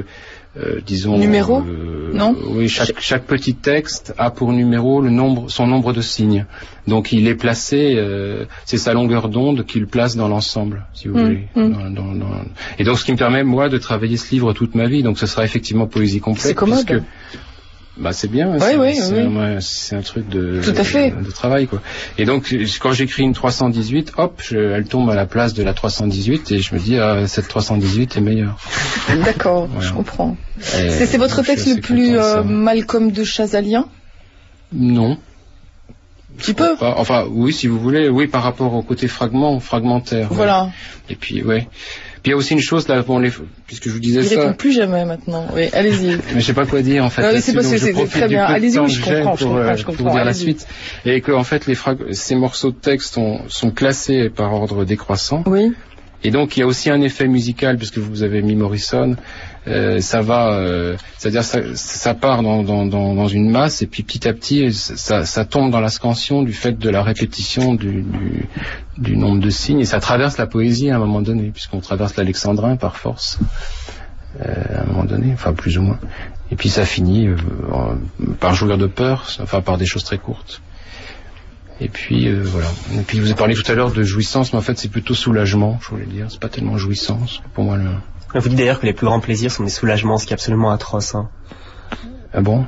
euh, disons... Numéro euh, Non Oui, chaque, chaque petit texte a pour numéro le nombre, son nombre de signes. Donc il est placé, euh, c'est sa longueur d'onde qu'il place dans l'ensemble, si vous mmh, voulez. Mmh. Dans, dans, dans... Et donc ce qui me permet, moi, de travailler ce livre toute ma vie. Donc ce sera effectivement poésie complète. C'est commode. Puisque... Bah c'est bien, oui, c'est, oui, c'est, oui. Un, c'est un truc de, Tout à fait. de, de travail, quoi. Et donc quand j'écris une trois cent dix-huit, hop, je, elle tombe à la place de la trois cent dix-huit et je me dis ah, cette trois cent dix-huit est meilleure. D'accord, voilà. Je comprends. Et c'est, c'est votre texte le plus euh, Malcolm de Chazalien? Non. Un petit peu. Pas. Enfin, oui, si vous voulez, oui, par rapport au côté fragment, fragmentaire. Voilà. Ouais. Et puis, ouais. Puis il y a aussi une chose là, bon, les, puisque je vous disais il ça. Il répond plus jamais maintenant. Oui, allez-y. Mais je sais pas quoi dire en fait. Non, mais c'est parce que c'est très bien. Allez-y, oui, je comprends, pour, je comprends, je comprends. Pour dire allez-y. la suite. Et que en fait, les frag... ces morceaux de texte ont, sont classés par ordre décroissant. Oui. Et donc il y a aussi un effet musical puisque vous avez mis Morrison. Euh, ça va, euh, c'est-à-dire ça, ça part dans, dans, dans, dans une masse et puis petit à petit ça, ça tombe dans la scansion du fait de la répétition du, du, du nombre de signes et ça traverse la poésie à un moment donné puisqu'on traverse l'alexandrin par force euh, à un moment donné, enfin plus ou moins. Et puis ça finit euh, par jouir de peur, enfin par des choses très courtes. Et puis euh, voilà. Et puis je vous ai parlé tout à l'heure de jouissance, mais en fait c'est plutôt soulagement, je voulais dire. C'est pas tellement jouissance pour moi. Le... On vous dit d'ailleurs que les plus grands plaisirs sont des soulagements, ce qui est absolument atroce. Hein. Ah bon?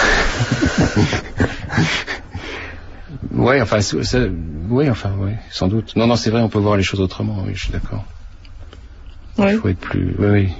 Ouais, enfin, ça, oui, enfin, oui, sans doute. Non, non, c'est vrai, on peut voir les choses autrement. Oui, je suis d'accord. Oui. Il faut être plus, oui, oui.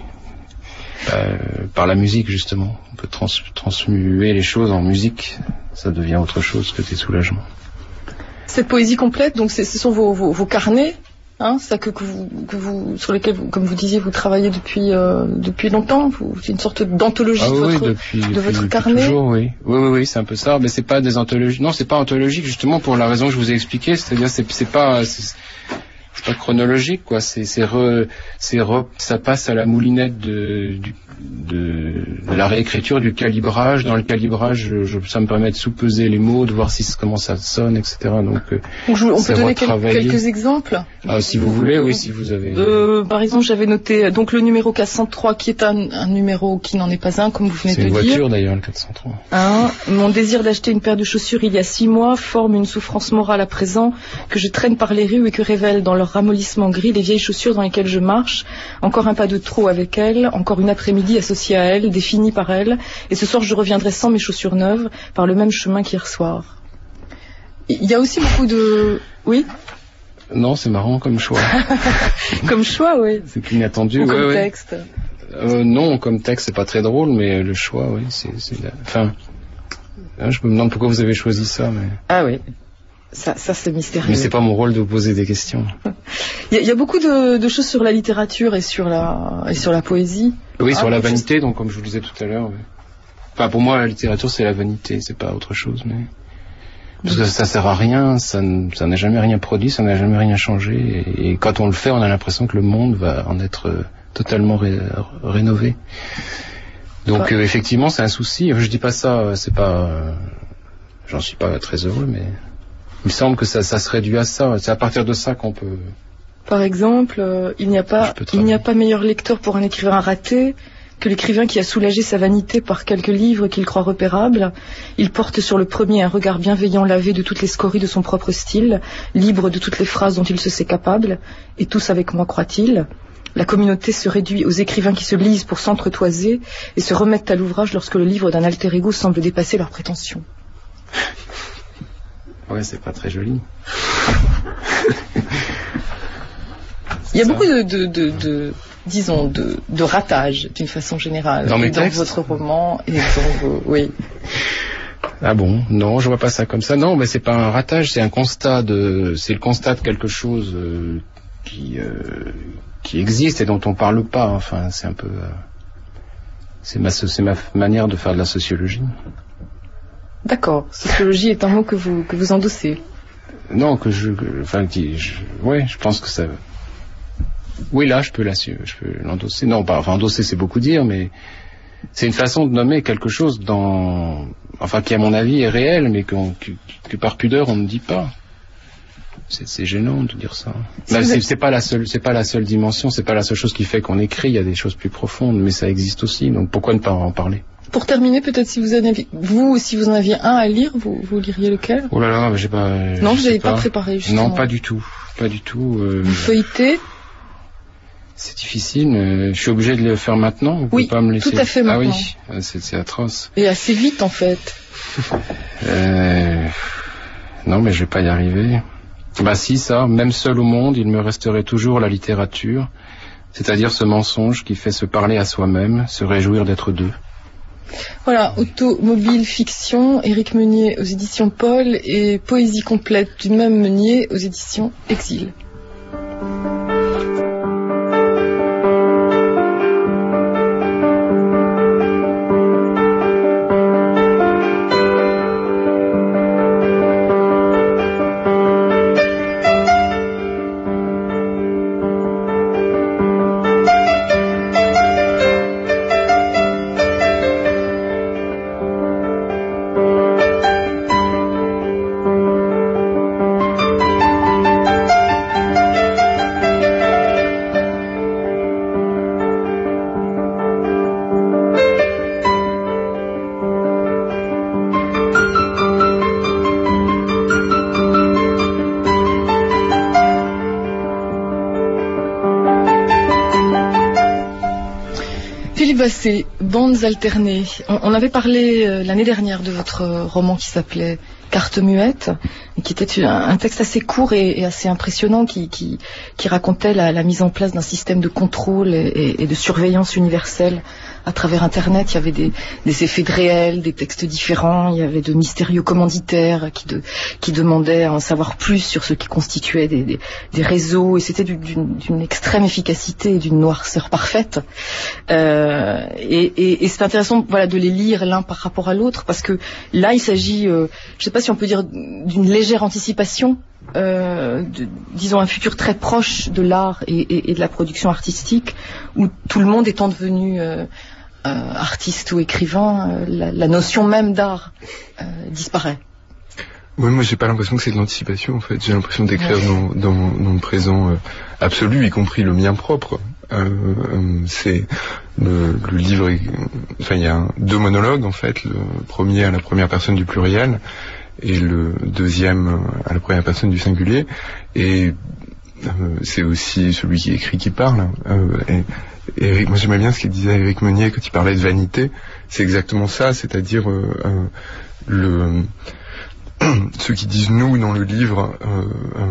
Euh, par la musique justement, on peut trans, transmuer les choses en musique. Ça devient autre chose que des soulagements. Cette poésie complète, donc c'est, ce sont vos, vos, vos carnets, hein, ça que, que vous, que vous, sur lesquels, vous, comme vous disiez, vous travaillez depuis euh, depuis longtemps. Vous, c'est une sorte d'anthologie ah, de oui, votre, depuis, de depuis, votre depuis carnet. Toujours, oui, oui, oui, oui, c'est un peu ça. Mais c'est pas des anthologies. Non, c'est pas anthologique justement pour la raison que je vous ai expliquée. C'est-à-dire, c'est, c'est pas. C'est, c'est pas chronologique, quoi. C'est, c'est, re, c'est re, ça passe à la moulinette de, du, de, de la réécriture, du calibrage. Dans le calibrage, je, ça me permet de sous-peser les mots, de voir si comment ça sonne, et cetera. Donc, Donc je, on peut donner quel, quelques exemples. Ah, si vous voulez, oui, si vous avez. Euh, par exemple, j'avais noté donc le numéro quatre cent trois, qui est un, un numéro qui n'en est pas un, comme vous venez c'est de dire. C'est une voiture d'ailleurs, le quatre cent trois. Hein, mon désir d'acheter une paire de chaussures il y a six mois forme une souffrance morale à présent que je traîne par les rues et que révèlent dans leur ramollissement gris les vieilles chaussures dans lesquelles je marche. Encore un pas de trop avec elles, encore une après-midi associée à elles, définie par elles, et ce soir je reviendrai sans mes chaussures neuves par le même chemin qu'hier soir. Il y a aussi beaucoup de... Oui ? Non, c'est marrant comme choix. Comme choix, oui. C'est inattendu. Ou comme ouais, texte. Ouais. Euh, non, comme texte, c'est pas très drôle, mais le choix, oui, c'est... c'est la... Enfin, je me demande pourquoi vous avez choisi ça, mais... Ah oui. Ça, ça c'est mystérieux. Mais c'est pas mon rôle de vous poser des questions. Il y a, il y a beaucoup de, de choses sur la littérature et sur la, et sur la poésie. Oui, ah, sur la vanité, chose... donc comme je vous le disais tout à l'heure. Oui. Enfin, pour moi, la littérature, c'est la vanité, c'est pas autre chose, mais... Parce que ça sert à rien, ça, ça n'a jamais rien produit, ça n'a jamais rien changé. Et, et quand on le fait, on a l'impression que le monde va en être euh, totalement ré, rénové. Donc ouais. euh, effectivement, c'est un souci. Je dis pas ça, c'est pas... Euh, j'en suis pas très heureux, mais... Il me semble que ça, ça se réduit à ça. C'est à partir de ça qu'on peut... Par exemple, euh, il n'y a pas, il n'y a pas meilleur lecteur pour un écrivain raté que l'écrivain qui a soulagé sa vanité par quelques livres qu'il croit repérables. Il porte sur le premier un regard bienveillant lavé de toutes les scories de son propre style, libre de toutes les phrases dont il se sait capable, et tous avec moi, croit-il. La communauté se réduit aux écrivains qui se lisent pour s'entretoiser et se remettent à l'ouvrage lorsque le livre d'un alter ego semble dépasser leurs prétentions. Ouais, c'est pas très joli. Il y a beaucoup de, de, de, de disons, de, de ratage, d'une façon générale. Dans mes dans textes. votre roman et dans vos... Oui. Ah bon? Non, je vois pas ça comme ça. Non, mais c'est pas un ratage, c'est un constat de, c'est le constat de quelque chose euh, qui, euh, qui existe et dont on parle pas. Enfin, c'est un peu, euh, c'est ma, c'est ma manière de faire de la sociologie. D'accord. Sociologie est un mot que vous, que vous endossez. Non, que je, que, enfin, qui, je, ouais, je pense que ça, oui, là, je peux la, je peux l'endosser. Non, pas, enfin, endosser, c'est beaucoup dire, mais c'est une façon de nommer quelque chose dans, enfin, qui à mon avis est réel, mais que, que, que par pudeur on ne dit pas. c'est, c'est gênant de dire ça. Là, c'est, c'est pas la seule, c'est pas la seule dimension, c'est pas la seule chose qui fait qu'on écrit. Il y a des choses plus profondes, mais ça existe aussi. Donc pourquoi ne pas en parler? Pour terminer, peut-être si vous en aviez, vous, si vous en aviez un à lire, vous, vous liriez lequel? Oh là là, j'ai pas. Non, vous n'avez pas. pas préparé justement. Non, pas du tout, pas du tout. Euh... Vous feuilletez? C'est difficile. Euh, je suis obligé de le faire maintenant. Vous oui, pouvez pas me laisser... tout à fait maintenant. Ah oui, c'est, c'est atroce. Et assez vite en fait. euh... Non, mais je vais pas y arriver. Bah si, ça. Même seul au monde, il me resterait toujours la littérature, c'est-à-dire ce mensonge qui fait se parler à soi-même, se réjouir d'être deux. Voilà, Automobile Fiction, Éric Meunier aux éditions Paul et Poésie complète du même Meunier aux éditions Exil. Ces bandes alternées. On, on avait parlé euh, l'année dernière de votre euh, roman qui s'appelait Carte muette, et qui était un, un texte assez court et, et assez impressionnant qui, qui, qui racontait la, la mise en place d'un système de contrôle et, et, et de surveillance universelle à travers Internet. Il y avait des, des effets de réel, des textes différents, il y avait de mystérieux commanditaires qui, de, qui demandaient à en savoir plus sur ce qui constituait des, des, des réseaux, et c'était d'une, d'une extrême efficacité et d'une noirceur parfaite. Euh, et, et, et c'est intéressant, voilà, de les lire l'un par rapport à l'autre, parce que là il s'agit, euh, je ne sais pas si on peut dire, d'une légère anticipation, euh, de, disons un futur très proche de l'art et, et, et de la production artistique, où tout le monde étant devenu euh, euh, artiste ou écrivain, euh, la, la notion même d'art euh, disparaît. Oui, moi j'ai pas l'impression que c'est de l'anticipation en fait. J'ai l'impression d'écrire ouais. dans, dans, dans le présent euh, absolu, y compris le mien propre. Euh, euh, c'est le, le livre. Est, enfin, il y a deux monologues en fait. Le premier à la première personne du pluriel et le deuxième à la première personne du singulier. Et euh, c'est aussi celui qui écrit qui parle. Euh, et, Eric, moi j'aimais bien ce qu'il disait Éric Meunier quand il parlait de vanité. C'est exactement ça, c'est-à-dire euh, euh, le ceux qui disent nous dans le livre euh,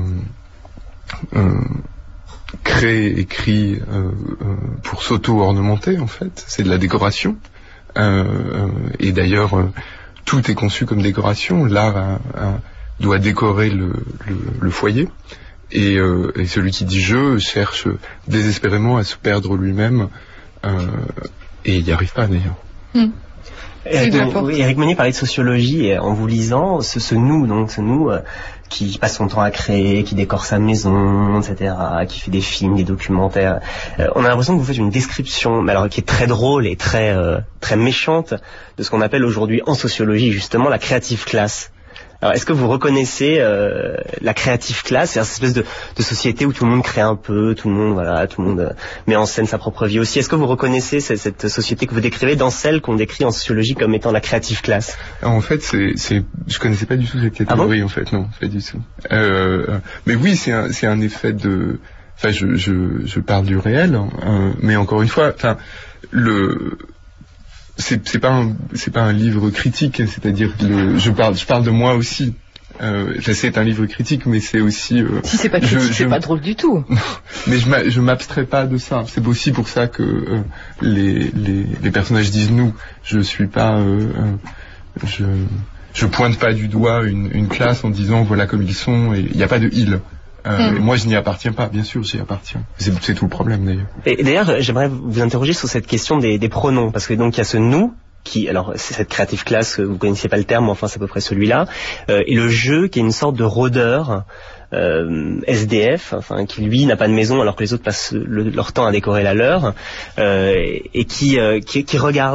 euh, euh, créent, écrit euh, euh, pour s'auto-ornementer en fait, c'est de la décoration euh, euh, et d'ailleurs euh, tout est conçu comme décoration. L'art a, a, doit décorer le, le, le foyer et, euh, et celui qui dit je cherche désespérément à se perdre lui-même euh, et il n'y arrive pas d'ailleurs. Mm. Éric, oui, Éric Meunier parlait de sociologie et en vous lisant, ce, ce nous, donc ce nous euh, qui passe son temps à créer, qui décore sa maison, et cetera, qui fait des films, des documentaires. Euh, on a l'impression que vous faites une description, mais alors qui est très drôle et très euh, très méchante de ce qu'on appelle aujourd'hui en sociologie justement la creative class. Alors, est-ce que vous reconnaissez euh, la creative class, c'est une espèce de, de société où tout le monde crée un peu, tout le monde, voilà, tout le monde euh, met en scène sa propre vie aussi. Est-ce que vous reconnaissez cette, cette société que vous décrivez dans celle qu'on décrit en sociologie comme étant la creative class? Alors, en fait, c'est, c'est, je connaissais pas du tout cette catégorie. Ah bon en fait, non, pas du tout. Euh, mais oui, c'est un, c'est un effet de. Enfin, je, je, je parle du réel, hein, mais encore une fois, enfin, le. C'est, c'est pas un, c'est pas un livre critique, c'est-à-dire le, je parle, je parle de moi aussi. Euh, c'est un livre critique, mais c'est aussi. Euh, si c'est pas critique, je, c'est je, pas drôle du tout. Mais je, je m'abstrais pas de ça. C'est aussi pour ça que euh, les, les, les personnages disent nous. Je suis pas, euh, euh, je, je pointe pas du doigt une, une classe en disant voilà comme ils sont et il n'y a pas de il. Euh, mmh. Moi, je n'y appartiens pas, bien sûr, j'y appartiens. C'est, c'est tout le problème, d'ailleurs. Et, et d'ailleurs, j'aimerais vous interroger sur cette question des, des pronoms, parce que donc il y a ce nous qui, alors c'est cette creative class, vous connaissiez pas le terme, mais enfin c'est à peu près celui-là, euh, et le je qui est une sorte de rôdeur. Euh, S D F, enfin qui lui n'a pas de maison alors que les autres passent le, leur temps à décorer la leur, euh, et qui, euh, qui qui regarde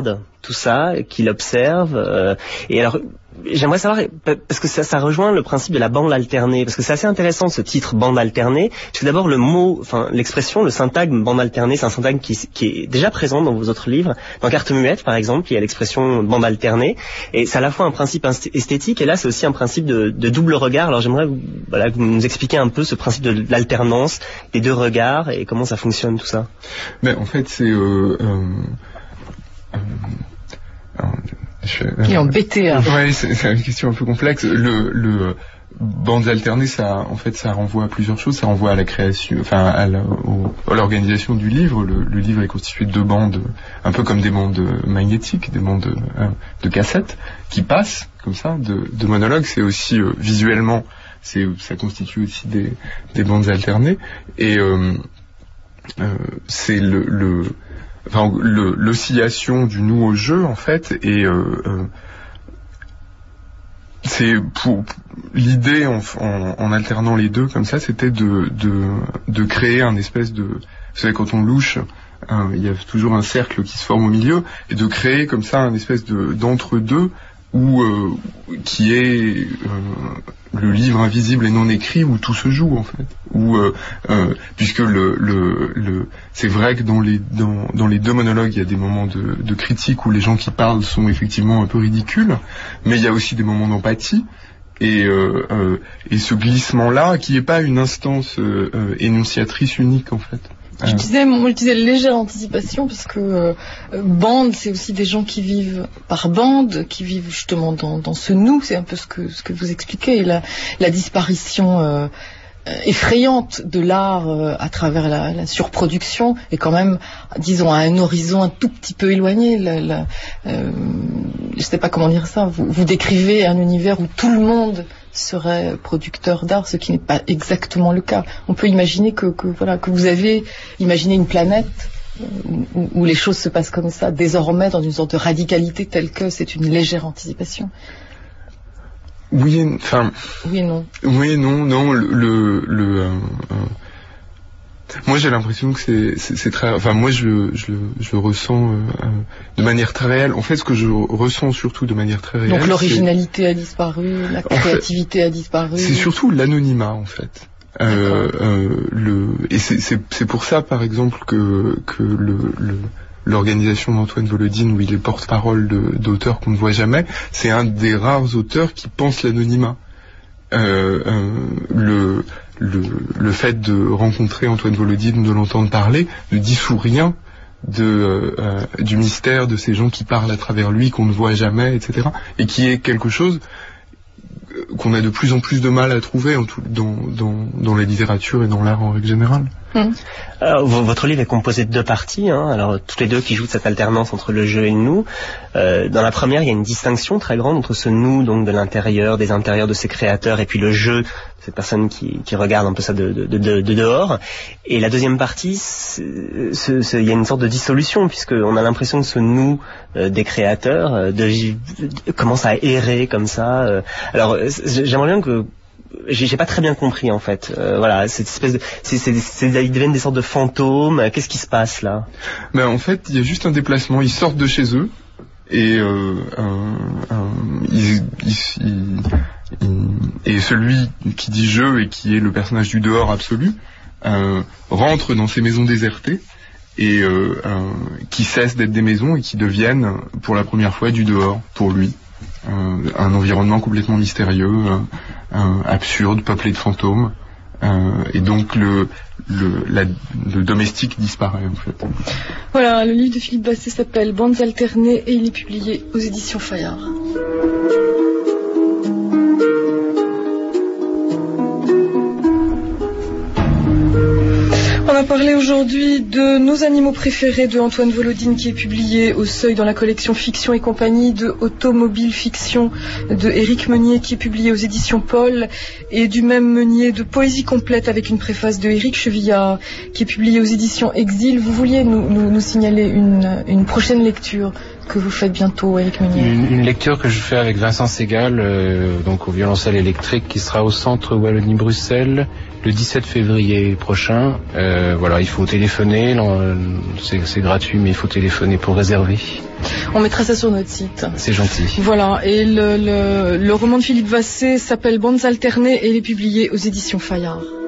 tout ça, qu'il observe. Euh, et alors, j'aimerais savoir, parce que ça, ça rejoint le principe de la bande alternée, parce que c'est assez intéressant ce titre bande alternée, parce que d'abord le mot, enfin l'expression, le syntagme bande alternée, c'est un syntagme qui, qui est déjà présent dans vos autres livres. Dans Carte muette, par exemple, il y a l'expression bande alternée, et c'est à la fois un principe esthétique, et là c'est aussi un principe de, de double regard. Alors j'aimerais voilà, que vous nous expliquiez un peu ce principe de l'alternance, des deux regards, et comment ça fonctionne tout ça. Mais en fait, c'est... Euh, euh, euh, alors, je, euh, Il est embêté. Hein. Ouais, c'est, c'est une question un peu complexe. Le, le bandes alternées, ça, en fait, ça renvoie à plusieurs choses. Ça renvoie à la création, enfin, à, la, au, à l'organisation du livre. Le, le livre est constitué de deux bandes, un peu comme des bandes magnétiques, des bandes euh, de cassettes qui passent comme ça, de, de monologues. C'est aussi euh, visuellement, c'est, ça constitue aussi des, des bandes alternées. Et euh, euh, c'est le, le Enfin, le, l'oscillation du nous au jeu, en fait, et euh, euh, c'est pour l'idée en, en, en alternant les deux comme ça, c'était de, de, de créer un espèce de, vous savez, quand on louche, hein, il y a toujours un cercle qui se forme au milieu, et de créer comme ça un espèce de d'entre-deux où euh, qui est euh, le livre invisible et non écrit où tout se joue en fait, où euh, euh, puisque le, le, le c'est vrai que dans les dans, dans les deux monologues il y a des moments de, de critique où les gens qui parlent sont effectivement un peu ridicules, mais il y a aussi des moments d'empathie. Et, euh, euh, et ce glissement-là, qui n'est pas une instance euh, euh, énonciatrice unique en fait. Je disais, moi, je disais légère anticipation parce que euh, bande, c'est aussi des gens qui vivent par bande, qui vivent justement dans, dans ce nous. C'est un peu ce que ce que vous expliquez, la, la disparition euh, effrayante de l'art euh, à travers la, la surproduction et quand même, disons, à un horizon un tout petit peu éloigné. La, la, euh, je sais pas comment dire ça. Vous, vous décrivez un univers où tout le monde serait producteur d'art, ce qui n'est pas exactement le cas. On peut imaginer que, que voilà que vous avez imaginé une planète où, où les choses se passent comme ça, désormais dans une sorte de radicalité telle que c'est une légère anticipation. Oui, enfin. Oui et non. Oui et non, non. Le, le, le euh, euh, moi j'ai l'impression que c'est, c'est, c'est très, enfin moi je, je, je le ressens euh, euh, de manière très réelle. En fait, ce que je ressens surtout de manière très réelle. Donc l'originalité a disparu, la créativité fait, a disparu. C'est surtout l'anonymat en fait. Euh, euh, le et c'est, c'est, c'est pour ça par exemple que que le, le l'organisation d'Antoine Volodine où il est porte-parole de, d'auteurs qu'on ne voit jamais, c'est un des rares auteurs qui pense l'anonymat. Euh, euh, le, le, le fait de rencontrer Antoine Volodine, de l'entendre parler, ne dissout rien de, euh, du mystère de ces gens qui parlent à travers lui, qu'on ne voit jamais, et cetera. Et qui est quelque chose qu'on a de plus en plus de mal à trouver en tout, dans, dans, dans la littérature et dans l'art en règle générale. Mmh. Alors, votre livre est composé de deux parties, hein, alors toutes les deux qui jouent de cette alternance entre le jeu et le nous. Euh, dans la première, il y a une distinction très grande entre ce nous, donc de l'intérieur, des intérieurs de ses créateurs, et puis le jeu, cette personne qui, qui regarde un peu ça de, de, de, de dehors. Et la deuxième partie, c'est, c'est, c'est, il y a une sorte de dissolution, puisqu'on a l'impression que ce nous euh, des créateurs euh, de, de, commence à errer comme ça. Euh. Alors, j'aimerais bien que J'ai, j'ai pas très bien compris en fait. Euh, voilà, cette espèce de, c'est, c'est, c'est, ils deviennent des sortes de fantômes. Qu'est-ce qui se passe là? Ben en fait, il y a juste un déplacement. Ils sortent de chez eux et euh, un, un, ils, ils, ils, ils, et celui qui dit je et qui est le personnage du dehors absolu euh, rentre dans ces maisons désertées et euh, euh, qui cessent d'être des maisons et qui deviennent pour la première fois du dehors pour lui. Euh, un environnement complètement mystérieux, euh, euh, absurde, peuplé de fantômes, euh, et donc le, le, la, le domestique disparaît en fait. Voilà, le livre de Philippe Basset s'appelle Bandes alternées et il est publié aux éditions Fayard. On a parlé aujourd'hui de Nos animaux préférés de Antoine Volodine qui est publié au Seuil dans la collection Fiction et compagnie, de Automobile Fiction de Éric Meunier qui est publié aux éditions Paul, et du même Meunier de Poésie complète avec une préface de Éric Chevillard qui est publié aux éditions Exil. Vous vouliez nous, nous, nous signaler une, une prochaine lecture que vous faites bientôt, Éric Meunier? Une, une lecture que je fais avec Vincent Segal, euh, donc au violoncelle électrique, qui sera au centre Wallonie-Bruxelles le dix-sept février prochain. Euh, voilà, il faut téléphoner, c'est, c'est gratuit, mais il faut téléphoner pour réserver. On mettra ça sur notre site. C'est gentil. Voilà, et le, le, le roman de Philippe Vassé s'appelle Bandes alternées et il est publié aux éditions Fayard.